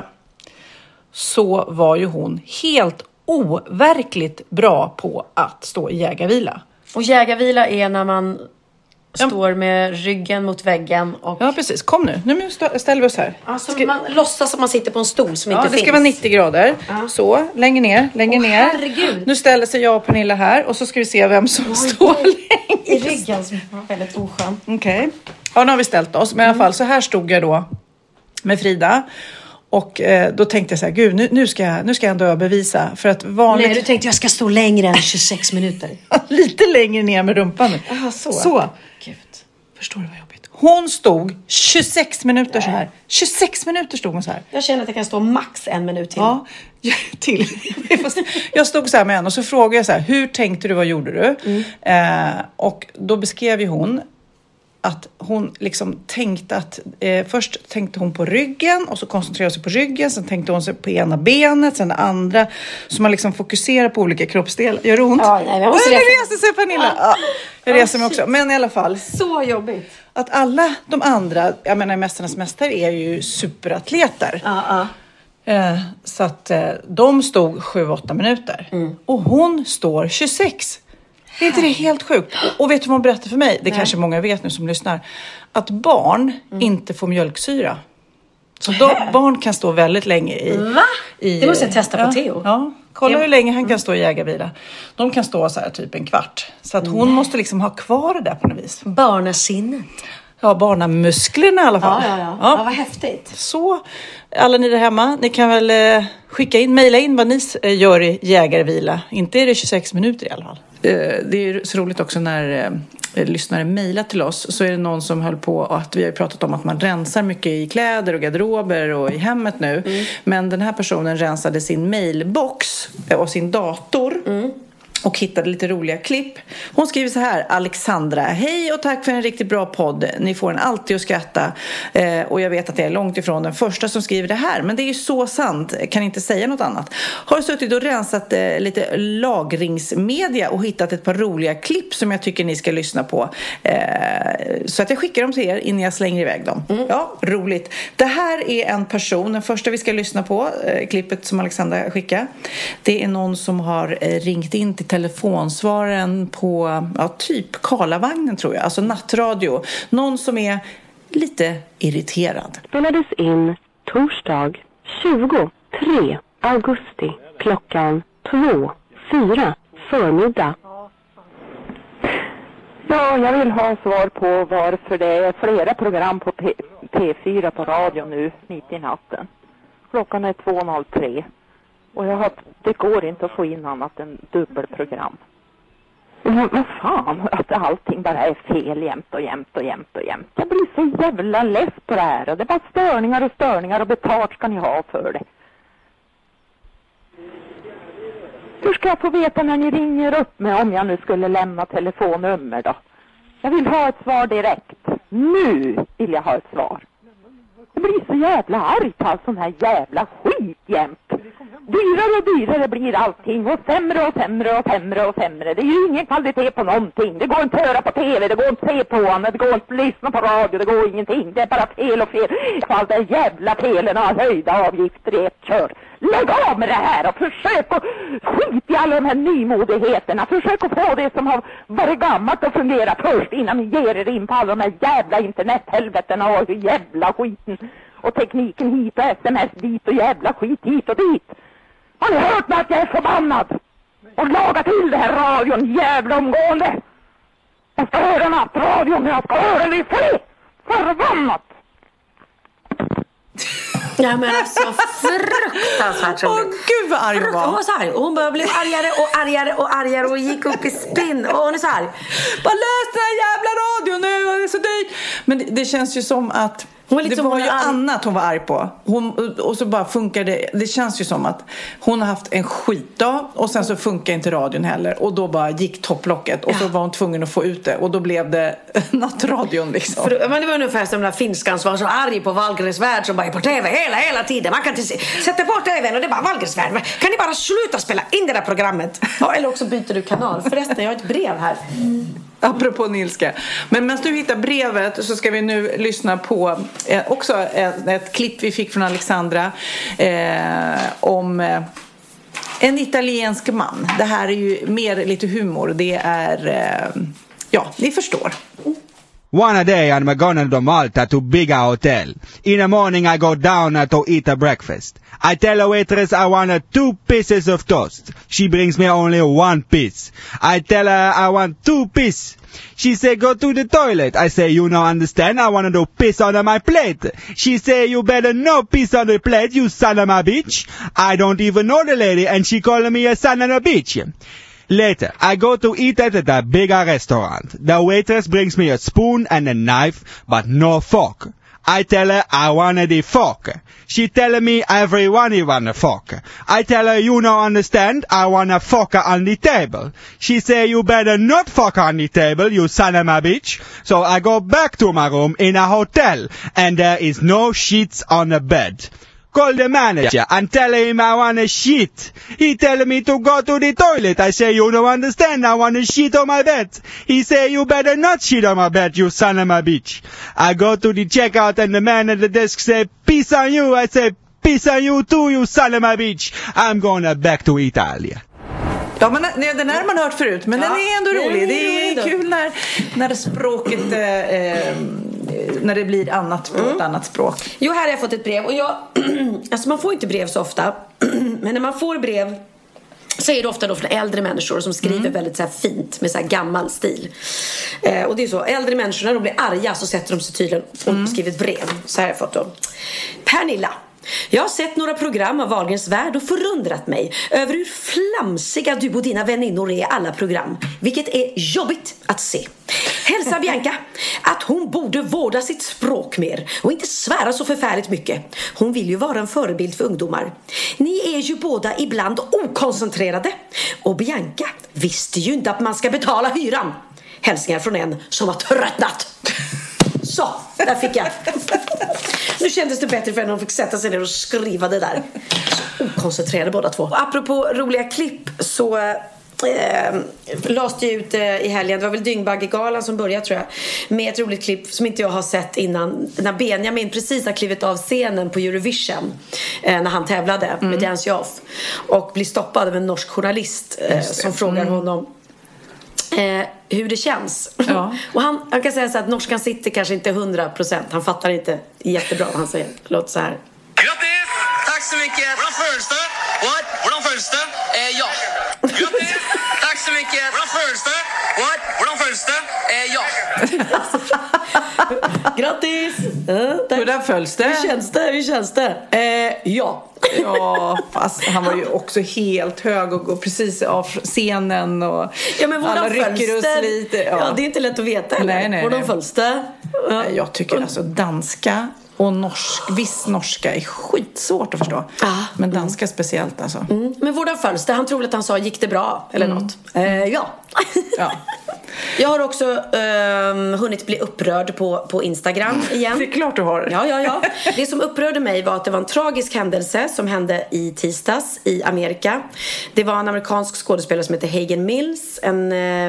så var ju hon helt overkligt bra på att stå i jägarvila. Och jägarvila är när man står med ryggen mot väggen. Och... Ja, precis. Kom nu ställer vi oss här. Alltså, man låtsas som man sitter på en stol som inte finns. Det ska vara 90 grader. Så, längre ner. Herregud. Nu ställer sig jag och Pernilla här. Och så ska vi se vem som står längst. I ryggen som var väldigt oskön. Okej. Ja, nu har vi ställt oss. Men i alla fall, så här stod jag då med Frida. Och då tänkte jag så här, gud, nu ska jag ändå bevisa. För att vanligt... Nej, du tänkte jag ska stå längre än 26 minuter. Lite längre ner med rumpan nu. Aha, så. Gud, förstår du vad jobbigt? Hon stod 26 minuter så här. 26 minuter stod hon så här. Jag känner att jag kan stå max 1 minut till. Ja, till. Jag stod så här med henne och så frågade jag så här, hur tänkte du, vad gjorde du? Och då beskrev ju hon att hon liksom tänkte att först tänkte hon på ryggen och så koncentrerade sig på ryggen, sen tänkte hon sig på ena benet, sen det andra, så man liksom fokuserar på olika kroppsdelar. Gör det ont? Ja, nej, jag måste resa sig, Pernilla. Ja, jag reser mig också, men i alla fall. Så jobbigt. Att alla de andra, jag menar Mästarnas mästare är ju superatleter. Så att de stod 7-8 minuter. Och hon står 26. Är inte det helt sjukt? Och vet du vad hon berättade för mig? Det kanske många vet nu som lyssnar. Att barn inte får mjölksyra. Så barn kan stå väldigt länge i... Va? Det måste jag testa på Theo. Ja, kolla hur länge han kan stå i jägarvila. De kan stå så här typ en kvart. Så att hon måste liksom ha kvar det där på något vis. Barnasinnet. Ja, barnamusklerna i alla fall. Ja, vad häftigt. Så, alla ni där hemma, ni kan väl mejla in vad ni gör i jägarvila. Inte är det 26 minuter i alla fall. Det är så roligt också när lyssnare mejlar till oss, så är det någon som höll på att vi har pratat om att man rensar mycket i kläder och garderober och i hemmet nu. Men den här personen rensade sin mailbox och sin dator. Och hittade lite roliga klipp. Hon skriver så här: Alexandra, hej och tack för en riktigt bra podd. Ni får en alltid att skratta. Och jag vet att jag är långt ifrån den första som skriver det här. Men det är ju så sant. Kan inte säga något annat. Har suttit och rensat lite lagringsmedia och hittat ett par roliga klipp som jag tycker ni ska lyssna på. Så att jag skickar dem till er innan jag slänger iväg dem. Ja, roligt. Det här är en person, den första vi ska lyssna på, klippet som Alexandra skickar. Det är någon som har ringt in till telefonsvararen på typ Karlavagnen tror jag, alltså nattradio. Någon som är lite irriterad. Spelades in torsdag 23 augusti klockan 2:04 förmiddag. Ja, jag vill ha svar på varför det är flera program på P4 på radio nu mitt i natten. Klockan är 2:03. Och det går inte att få in annat än dubbelprogram. Men vad fan, att allting bara är fel jämt. Jag blir så jävla less på det här. Och det är bara störningar och betalt ska ni ha för det. Hur ska jag få veta när ni ringer upp mig om jag nu skulle lämna telefonnummer då? Jag vill ha ett svar direkt. Nu vill jag ha ett svar. Jag blir så jävla arg på sån här jävla skit jämt. Dyrare och dyrare blir allting och sämre. Det är ju ingen kvalitet på någonting. Det går inte att höra på tv, det går inte att se på honom, det går inte att lyssna på radio, det går ingenting. Det är bara fel och fel. All det jävla felen har höjda avgifter i ett kör. Lägg av med det här och försök att skit i alla de här nymodigheterna. Försök att få det som har varit gammalt att fungera först innan ni ger er in på alla de här jävla internethelveterna och jävla skiten. Och tekniken hit och sms dit och jävla skit hit och dit. Har ni hört mig att jag är förbannad? Och laga till det här radion jävla omgående. Jag ska höra nattradion, jag ska höra den i fred. Förbannat! Ja, men alltså fruktansvärt roligt. Gud vad arg hon var. Hon var så arg. Och hon började bli argare och gick upp i spinn. Och hon är så här: bara lös den här jävla radion nu, det är så dyrt. Men det känns ju som att Det var ju annat hon var arg på. Och så bara funkar det. Det känns ju som att hon har haft en skitdag. Och sen så funkar inte radion heller. Och då bara gick topplocket. Och så var hon tvungen att få ut det. Och då blev det nattradion liksom. Men det var ungefär som när finskan var så arg på Wahlgrens värld. Som bara är på tv hela tiden. Man kan inte sätta på tvn och det är bara Wahlgrens värld. Kan ni bara sluta spela in det där programmet? Ja, eller också byter du kanal. Förresten, jag har ett brev här. Apropå Nilska. Men medan du hittar brevet så ska vi nu lyssna på också ett klipp vi fick från Alexandra om en italiensk man. Det här är ju mer lite humor. Det är, ja, ni förstår. One day I'm going to Malta to bigger hotel. In the morning I go down to eat a breakfast. I tell a waitress I want 2 pieces of toast. She brings me only 1 piece. I tell her I want 2 pieces. She say go to the toilet. I say you no understand. I want to piss on my plate. She say you better no piss on the plate, you son of a bitch. I don't even know the lady and she calling me a son of a bitch. Later, I go to eat at a bigger restaurant. The waitress brings me a spoon and a knife, but no fork. I tell her I want the fork. She tell me everyone want a fork. I tell her you no understand. I want a fork on the table. She say you better not fork on the table, you son of a bitch. So I go back to my room in a hotel and there is no sheets on the bed. Call the manager and tell him I want a shit. He tell me to go to the toilet. I say you don't understand. I want a shit on my bed. He say you better not shit on my bed, you son of a bitch. I go to the checkout and the man at the desk say peace on you. I say peace on you too, you son of a bitch. I'm going back to Italia. Ja, men den här har man hört förut, men den är ändå rolig. Det är kul när språket när det blir annat på ett annat språk. Jo, här har jag fått ett brev och alltså man får inte brev så ofta. Men när man får brev så är det ofta då från äldre människor som skriver väldigt så här fint med så här gammal stil. Och det är så, äldre människor när de blir arga så sätter de sig tydligen och skriver ett brev. Så här har jag fått då. Pernilla, jag har sett några program av Wahlgrens värld och förundrat mig över hur flamsiga du och dina väninnor är i alla program. Vilket är jobbigt att se. Hälsa Bianca att hon borde vårda sitt språk mer och inte svära så förfärligt mycket. Hon vill ju vara en förebild för ungdomar. Ni är ju båda ibland okoncentrerade. Och Bianca visste ju inte att man ska betala hyran. Hälsningar från en som har tröttnat. Så, där fick jag. Nu kändes det bättre för att hon fick sätta sig ner och skriva det där. Så okoncentrerade båda två. Och apropå roliga klipp så lades det ut i helgen. Det var väl Dyngbaggegalan som började, tror jag, med ett roligt klipp som inte jag har sett innan. När Benjamin precis har klivit av scenen på Eurovision när han tävlade med Dance You Off och blir stoppad av en norsk journalist som frågar honom hur det känns. Ja. Och han kan säga så att norskan sitter kanske inte 100%. Han fattar inte jättebra vad han säger. Låt så här. Grattis! Tack så mycket. Hvordan føles det? What? Hvordan føles det? Ja. Grattis! Tack så mycket. Hvordan føles det? What? Hvordan føles det? Ja. Grattis! Hur följs det? Hur känns det? Ja. Ja, fast han var ju också helt hög och går precis av scenen och ja, men alla rycker oss lite. Ja, det är inte lätt att veta. Nej. Hvordan följs det? Ja. Jag tycker alltså danska och viss norska är skitsvårt att förstå. Men danska speciellt alltså. Men hvordan följs det? Han tror att han sa gick det bra eller något. Ja. Jag har också hunnit bli upprörd på Instagram igen. Det är klart du har. Ja. Det som upprörde mig var att det var en tragisk händelse som hände i tisdags i Amerika. Det var en amerikansk skådespelare som heter Hagen Mills, en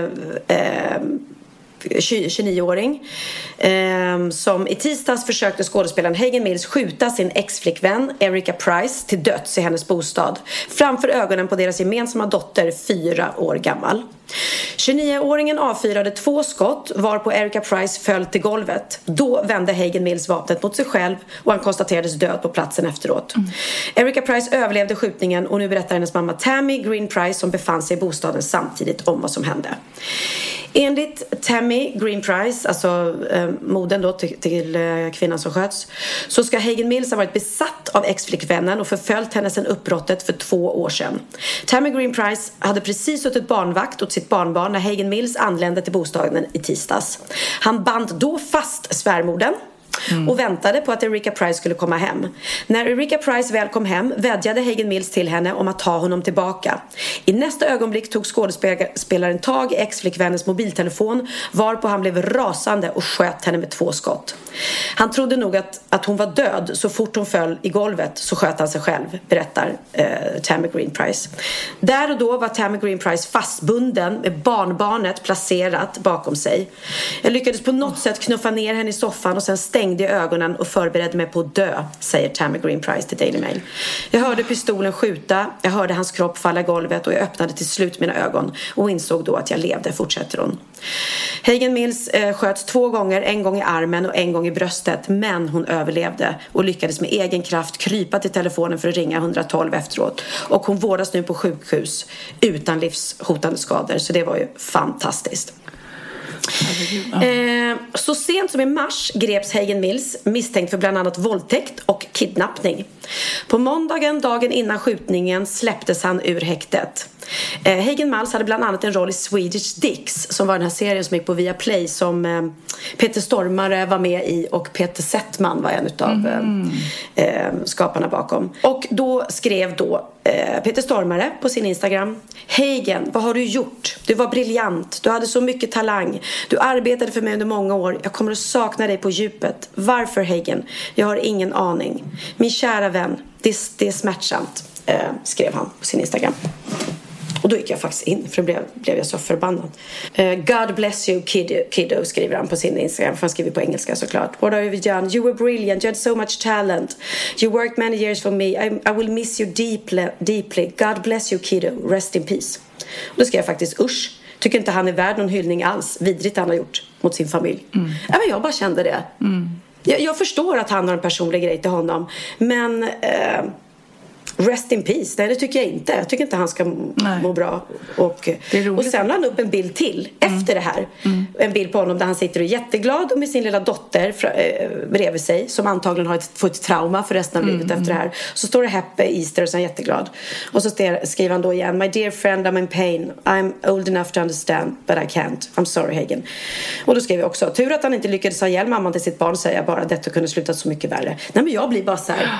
29-åring som i tisdags försökte skådespelaren Hagen Mills skjuta sin ex-flickvän Erica Price till döds i hennes bostad framför ögonen på deras gemensamma dotter 4 år gammal. 29-åringen avfyrade 2 skott varpå Erica Price föll till golvet. Då vände Hagen Mills vapnet mot sig själv och han konstaterades död på platsen efteråt. Erica Price överlevde skjutningen och nu berättar hennes mamma Tammy Green Price, som befann sig i bostaden samtidigt, om vad som hände. Enligt Tammy Green Price, alltså modern då till kvinnan som sköts, så ska Hagen Mills ha varit besatt av ex-flickvännen och förföljt henne sedan uppbrottet för 2 år sedan. Tammy Green Price hade precis suttit barnvakt åt sitt barnbarn när Hagen Mills anlände till bostaden i tisdags. Han band då fast svärmodern och väntade på att Erika Price skulle komma hem. När Erika Price väl kom hem vädjade Hagen Mills till henne om att ta honom tillbaka. I nästa ögonblick tog skådespelaren tag i ex-flickvännens mobiltelefon, varpå han blev rasande och sköt henne med 2 skott. Han trodde nog att hon var död. Så fort hon föll i golvet så sköt han sig själv, berättar Tammy Green Price. Där och då var Tammy Green Price fastbunden med barnbarnet placerat bakom sig. Jag lyckades på något sätt knuffa ner henne i soffan och sen stängde jag ögonen och förberedde mig på att dö, säger Tammy Green Price till Daily Mail. Jag hörde pistolen skjuta, jag hörde hans kropp falla i golvet och jag öppnade till slut mina ögon och insåg då att jag levde, fortsätter hon. Hagen Mills sköts 2 gånger, en gång i armen och en gång i bröstet, men hon överlevde och lyckades med egen kraft krypa till telefonen för att ringa 112 efteråt. Och hon vårdas nu på sjukhus utan livshotande skador, så det var ju fantastiskt. Så sent som i mars greps Hagen Mills misstänkt för bland annat våldtäkt och kidnappning. På måndagen, dagen innan skjutningen, släpptes han ur häktet. Hagen Mills hade bland annat en roll i Swedish Dicks, som var den här serien som gick på Viaplay, som Peter Stormare var med i och Peter Settman var en utav skaparna bakom. Och då skrev Peter Stormare på sin Instagram: Hagen, vad har du gjort? Du var briljant, du hade så mycket talang, du arbetade för mig under många år, jag kommer att sakna dig på djupet. Varför, Hagen? Jag har ingen aning. Min kära vän, det är smärtsamt, skrev han på sin Instagram. Och då gick jag faktiskt in, för då blev jag så förbannad. God bless you, kiddo, skriver han på sin Instagram. För han skriver på engelska såklart. What have you done? You were brilliant, you had so much talent. You worked many years for me. I will miss you deeply. God bless you, kiddo. Rest in peace. Och då skrev jag faktiskt usch. Tycker inte han är värd någon hyllning alls. Vidrigt han har gjort mot sin familj. Ja, men jag bara kände det. Jag förstår att han har en personlig grej till honom. Men... rest in peace, nej, det tycker jag inte. Jag tycker inte han ska må bra. Och sen la han upp en bild till efter det här. En bild på honom där han sitter och är jätteglad och med sin lilla dotter bredvid sig, som antagligen har fått trauma för resten av livet efter det här. Så står det Happy Easter och så är han jätteglad. Och så skriver han då igen: My dear friend, I'm in pain. I'm old enough to understand, but I can't. I'm sorry, Hagen. Och då skrev jag också: tur att han inte lyckades ha ihjäl mamman till sitt barn, säger jag bara. Detta kunde slutat så mycket värre. Nej, men jag blir bara så här...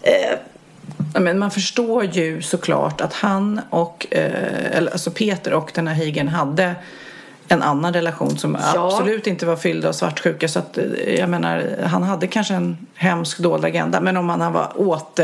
Men man förstår ju såklart att han och alltså Peter och den här Hagen hade en annan relation som absolut inte var fylld av svartsjuka. Så att, jag menar, han hade kanske en hemsk dold agenda. Men om han var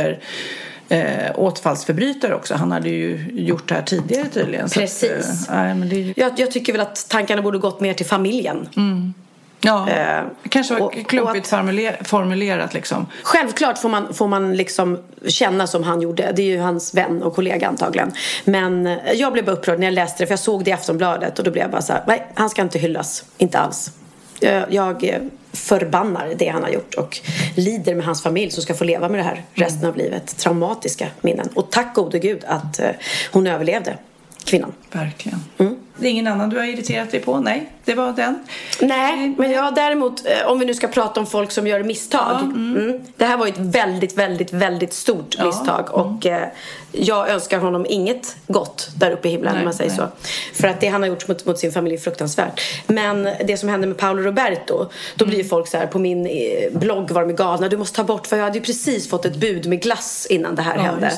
återfallsförbrytare också. Han hade ju gjort det här tidigare tydligen. Precis. Så att, men det är ju... jag tycker väl att tankarna borde gått mer till familjen. Ja, kanske var klumpigt formulerat liksom. Självklart får man liksom känna som han gjorde. Det är ju hans vän och kollega antagligen. Men jag blev bara upprörd när jag läste det, för jag såg det i Aftonbladet och då blev jag bara så här: nej, han ska inte hyllas, inte alls. Jag förbannar det han har gjort och lider med hans familj som ska få leva med det här resten av livet. Traumatiska minnen. Och tack gode Gud att hon överlevde, kvinnan. Verkligen. Det är ingen annan du har irriterat dig på? Nej, det var den. Nej, men jag däremot, om vi nu ska prata om folk som gör misstag. Det här var ett väldigt, väldigt, väldigt stort misstag. Och jag önskar honom inget gott där uppe i himlen, om man säger så. För att det han har gjort mot sin familj är fruktansvärt. Men det som hände med Paolo Roberto, då blir folk så här, på min blogg var de galna: du måste ta bort, för jag hade ju precis fått ett bud med glass innan det här hände.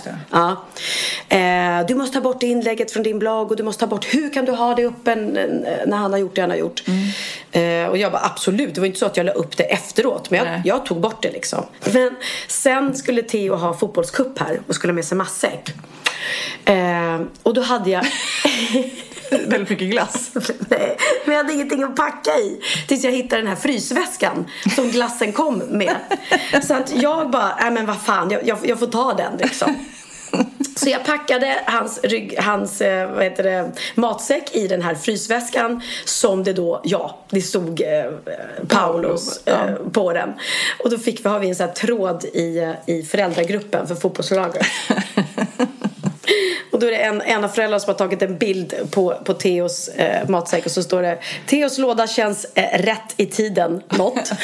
Du måste ta bort inlägget från din blogg, och du måste ta bort, hur kan du ha det uppe när han har gjort det han har gjort. Och jag bara absolut, det var inte så att jag la upp det efteråt, men jag tog bort det liksom. Men sen skulle Theo ha fotbollscup här och skulle med sig matsäck. Och då hade jag väldigt mycket glass. Nej, men jag hade ingenting att packa i tills jag hittade den här frysväskan som glassen kom med. Så att jag bara, men vad fan, jag får ta den liksom. Så jag packade hans matsäck i den här frysväskan, som det då, det stod Paulos på den. Och då har vi en sån här tråd i föräldragruppen för fotbollslaget. Och då är det en av föräldrarna som har tagit en bild på Theos matsäck, och så står det: Theos låda känns rätt i tiden, något.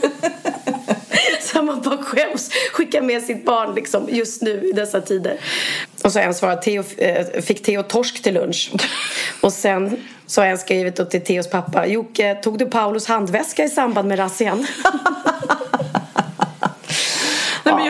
Så man bara skäms, skicka med sitt barn liksom, just nu i dessa tider. Och så har jag svarat: fick Theo torsk till lunch. Och sen så har jag skrivit till Theos pappa: Jocke, tog du Paulos handväska i samband med razzian?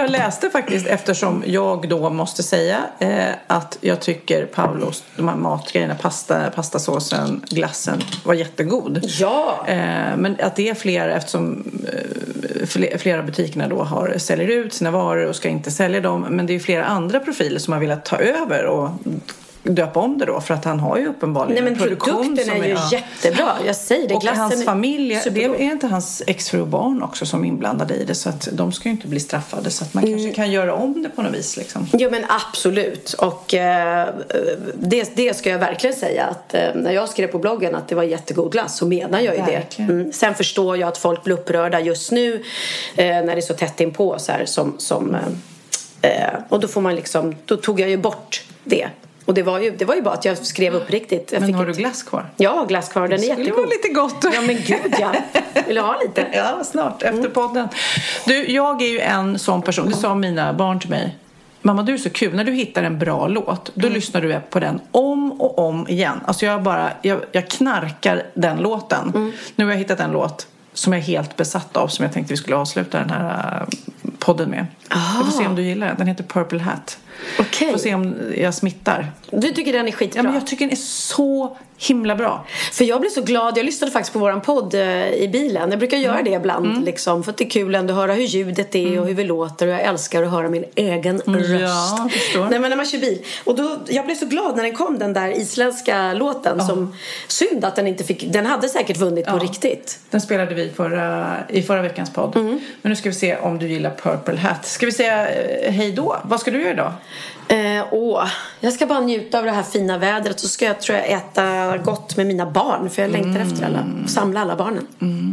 jag läste faktiskt, eftersom jag då måste säga att jag tycker Paulos, de här matgrejerna, pastasåsen, glassen var jättegod. Ja. Men att det är fler, eftersom flera butikerna då säljer ut sina varor och ska inte sälja dem. Men det är flera andra profiler som har velat ta över och döpa om det då, för att han har ju uppenbarligen en produkten är ju jättebra, jag säger det. Och hans familj, det är inte hans exfru och barn också som är inblandade i det, så att de ska ju inte bli straffade, så att man kanske kan göra om det på något vis liksom. Jo men absolut, och det ska jag verkligen säga att när jag skrev på bloggen att det var jättegod glass, så menar jag ju det. Sen förstår jag att folk blir upprörda just nu när det är så tätt inpå så här, och då får man liksom, då tog jag ju bort det. Och det var ju bara att jag skrev upp riktigt. Men har du glass kvar? Ja, glass kvar. Den är jättegod. Det var lite gott. Ja, men gud, ja. Vill du ha lite? Ja, snart. Efter podden. Du, jag är ju en sån person. Det sa mina barn till mig. Mamma, du är så kul. När du hittar en bra låt, då lyssnar du på den om och om igen. Alltså jag knarkar den låten. Nu har jag hittat en låt som jag är helt besatt av, som jag tänkte vi skulle avsluta den här podden med. Jag får se om du gillar den. Den heter Purple Hat. Okej. Får se om jag smittar. Du tycker den är skitbra? Ja, men jag tycker den är så himla bra. För jag blev så glad. Jag lyssnade faktiskt på våran podd i bilen. Jag brukar göra det ibland liksom, för att det är kul ändå att höra hur ljudet är och hur vi låter. Och jag älskar att höra min egen röst. Ja, förstår. Nej, men när man kör bil. Och då, jag blev så glad när den kom, den där isländska låten. Som, synd att den inte fick. Den hade säkert vunnit på riktigt. Den spelade vi i förra veckans podd. Men nu ska vi se om du gillar Purple Hat. Ska vi säga hej då? Vad ska du göra idag? Jag ska bara njuta av det här fina vädret. Så ska jag, tror jag, äta gott med mina barn. För jag längtar efter samla alla barnen.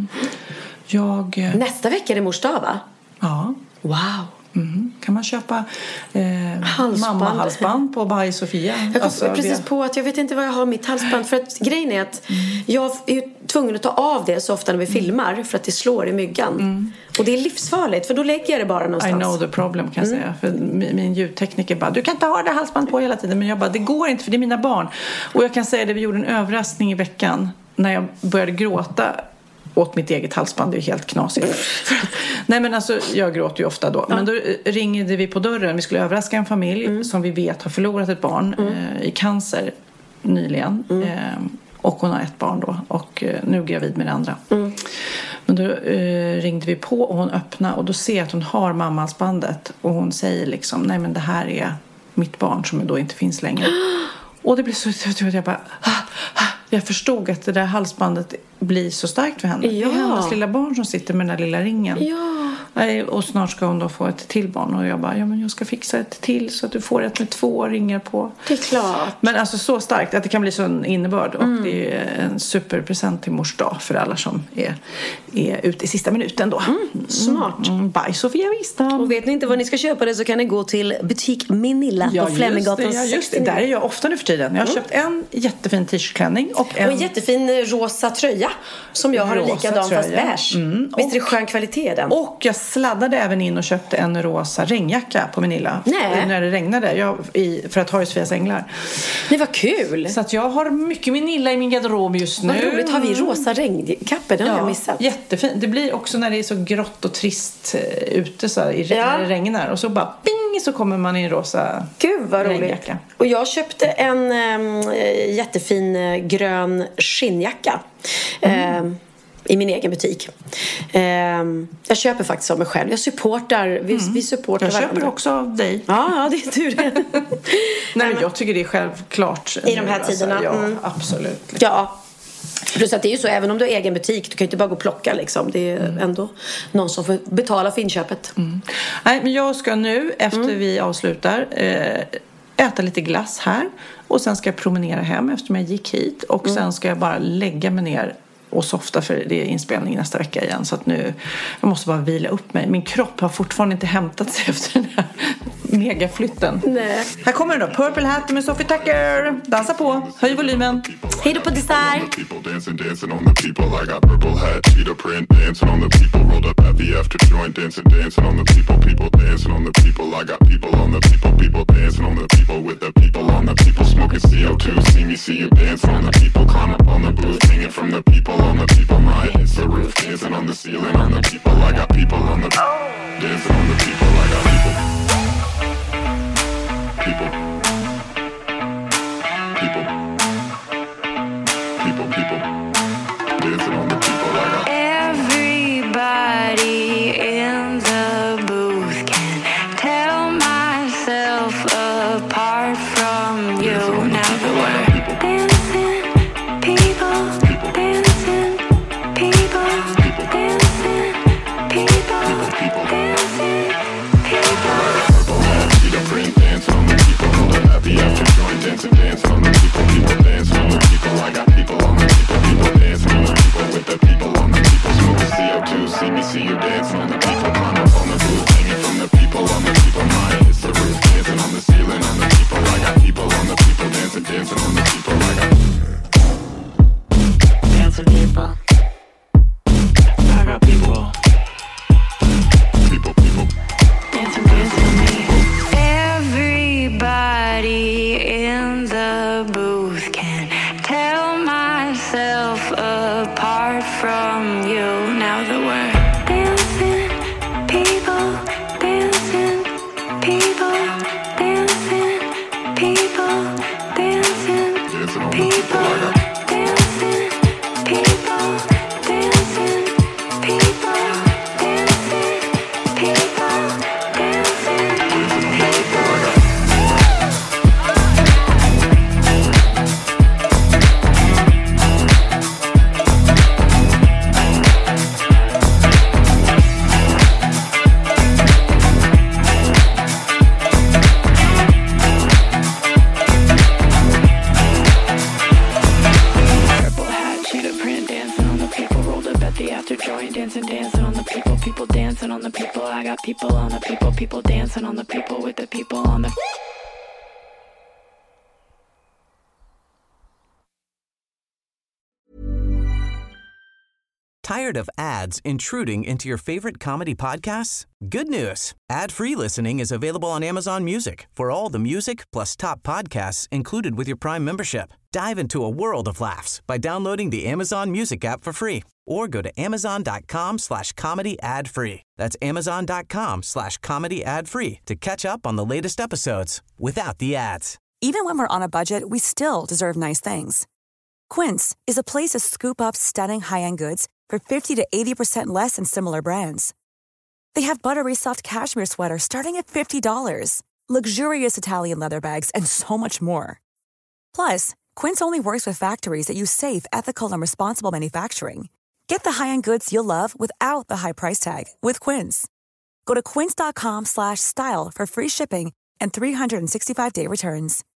Nästa vecka är det mors dag, va? Ja. Wow. Kan man köpa mamma-halsband på By Sofia? Jag kom precis på att jag vet inte vad jag har mitt halsband. För att grejen är att jag är tvungen att ta av det så ofta när vi filmar, för att det slår i myggan. Och det är livsfarligt, för då lägger jag det bara någonstans. I know the problem, kan jag säga. För min ljudtekniker bara, du kan inte ha det halsband på hela tiden. Men jag bara, det går inte, för det är mina barn. Och jag kan säga det, vi gjorde en överraskning i veckan när jag började gråta åt mitt eget halsband. Det är helt knasigt. Nej, men alltså, jag gråter ju ofta då. Men då ringde vi på dörren. Vi skulle överraska en familj som vi vet har förlorat ett barn i cancer nyligen. Och hon har ett barn då. Och nu är gravid med det andra. Men då ringde vi på och hon öppnade. Och då ser jag att hon har mammahalsbandet. Och hon säger liksom, nej men det här är mitt barn som då inte finns längre. Och det blev så att jag bara... Jag förstod att det där halsbandet blir så starkt för henne. Ja. Det är hennes lilla barn som sitter med den där lilla ringen. Ja. Och snart ska hon då få ett till barn. Och jag bara, men jag ska fixa ett till så att du får ett med 2 ringar på. Det är klart. Men alltså så starkt att det kan bli sån innebörd. Och det är en superpresent till mors dag för alla som är ute i sista minuten då. Smart. Bye Sofia Wistam. Och vet ni inte vad ni ska köpa det, så kan ni gå till butik Minilla på Fleminggatan 69. Där är jag ofta nu för tiden. Jag har köpt en jättefin t-shirtklänning och en jättefin rosa tröja som jag har likadan fast beige. Visst är det skön kvalitet i den? Och jag sladdade även in och köpte en rosa regnjacka på Minilla. När det regnade. För att ha i Sveas änglar. Det var kul. Så att jag har mycket Minilla i min garderob just nu. Vad roligt, har vi rosa regnkappor? Den har jag missat. Jättefint. Det blir också när det är så grått och trist ute så här, när det regnar. Och så bara ping, så kommer man i en rosa. Gud vad roligt. Regnjacka. Och jag köpte en jättefin grön skinnjacka. I min egen butik. Jag köper faktiskt av mig själv. Jag supportar. Vi supportar jag varandra. köper också av dig. Ja, det är tur. Nej, men jag tycker det är självklart. I de här tiderna. Ja, absolut. Ja. Plus att det är ju så, även om du har egen butik, du kan ju inte bara gå och plocka liksom. Det är ändå någon som får betala för inköpet. Nej, men jag ska nu, efter vi avslutar, äta lite glass här. Och sen ska jag promenera hem eftersom jag gick hit. Och sen ska jag bara lägga mig ner och softa, för det är inspelning nästa vecka igen. Så att nu, jag måste bara vila upp mig. Min kropp har fortfarande inte hämtat sig efter den här megaflytten. Nej. Här kommer den då, Purple Hat med Sophie Tucker. Dansa på, höj volymen. Hej då på dessert. Dancing on the people. I got purple hat, cheetah print, dancing on the people. Rolled up at the after joint, dancing on the people. People dancing on the people. I got people on the people. People dancing on the people with the people on the people. Smoking CO2, see you dancing on the people. Climb up on the booth, hanging from the people on the people. My hits the roof, dancing on the ceiling on the people. I got people on the dancing on the people. I got people. People. People. People, people. Dancing on the people. I got everybody in the booth can tell myself apart from you. Now that we're dancing, people, dancing, people, dancing, people, dancing, people. purple hat, Peter print, dancing on the people. Hold a happy after joint, dancing, dancing on the people. People dancing on the people. I got people on the people. People dancing on the people with the people on the people. Smoke CO2, see me, see you dancing on the people. Climb up on the roof, hanging from the people on the people. Mine is the roof, dancing on the ceiling on the people. I got people on the people, dancing, dancing on the people. I got dancing people. I got people. People, people. Dancing, dancing on me. Everybody in the booth can tell myself apart from you. Now that we're dancing, people, dancing, people, dancing, people, dancing, people, dancing, people, dancing, people, dancing, people, dancing, people. Purple hat, cheetah print, dancing on the people. Rolled up at the after joint, dancing, dancing on the people. People dancing on the people. I got people on the people. People dancing on the people with the people on the. Tired of ads intruding into your favorite comedy podcasts? Good news. Ad-free listening is available on Amazon Music for all the music plus top podcasts included with your Prime membership. Dive into a world of laughs by downloading the Amazon Music app for free or go to amazon.com/comedy ad-free. That's amazon.com/comedy ad-free to catch up on the latest episodes without the ads. Even when we're on a budget, we still deserve nice things. Quince is a place to scoop up stunning high-end goods for 50 to 80% less than similar brands. They have buttery soft cashmere sweaters starting at $50, luxurious Italian leather bags, and so much more. Plus, Quince only works with factories that use safe, ethical, and responsible manufacturing. Get the high-end goods you'll love without the high price tag with Quince. Go to quince.com/style for free shipping and 365-day returns.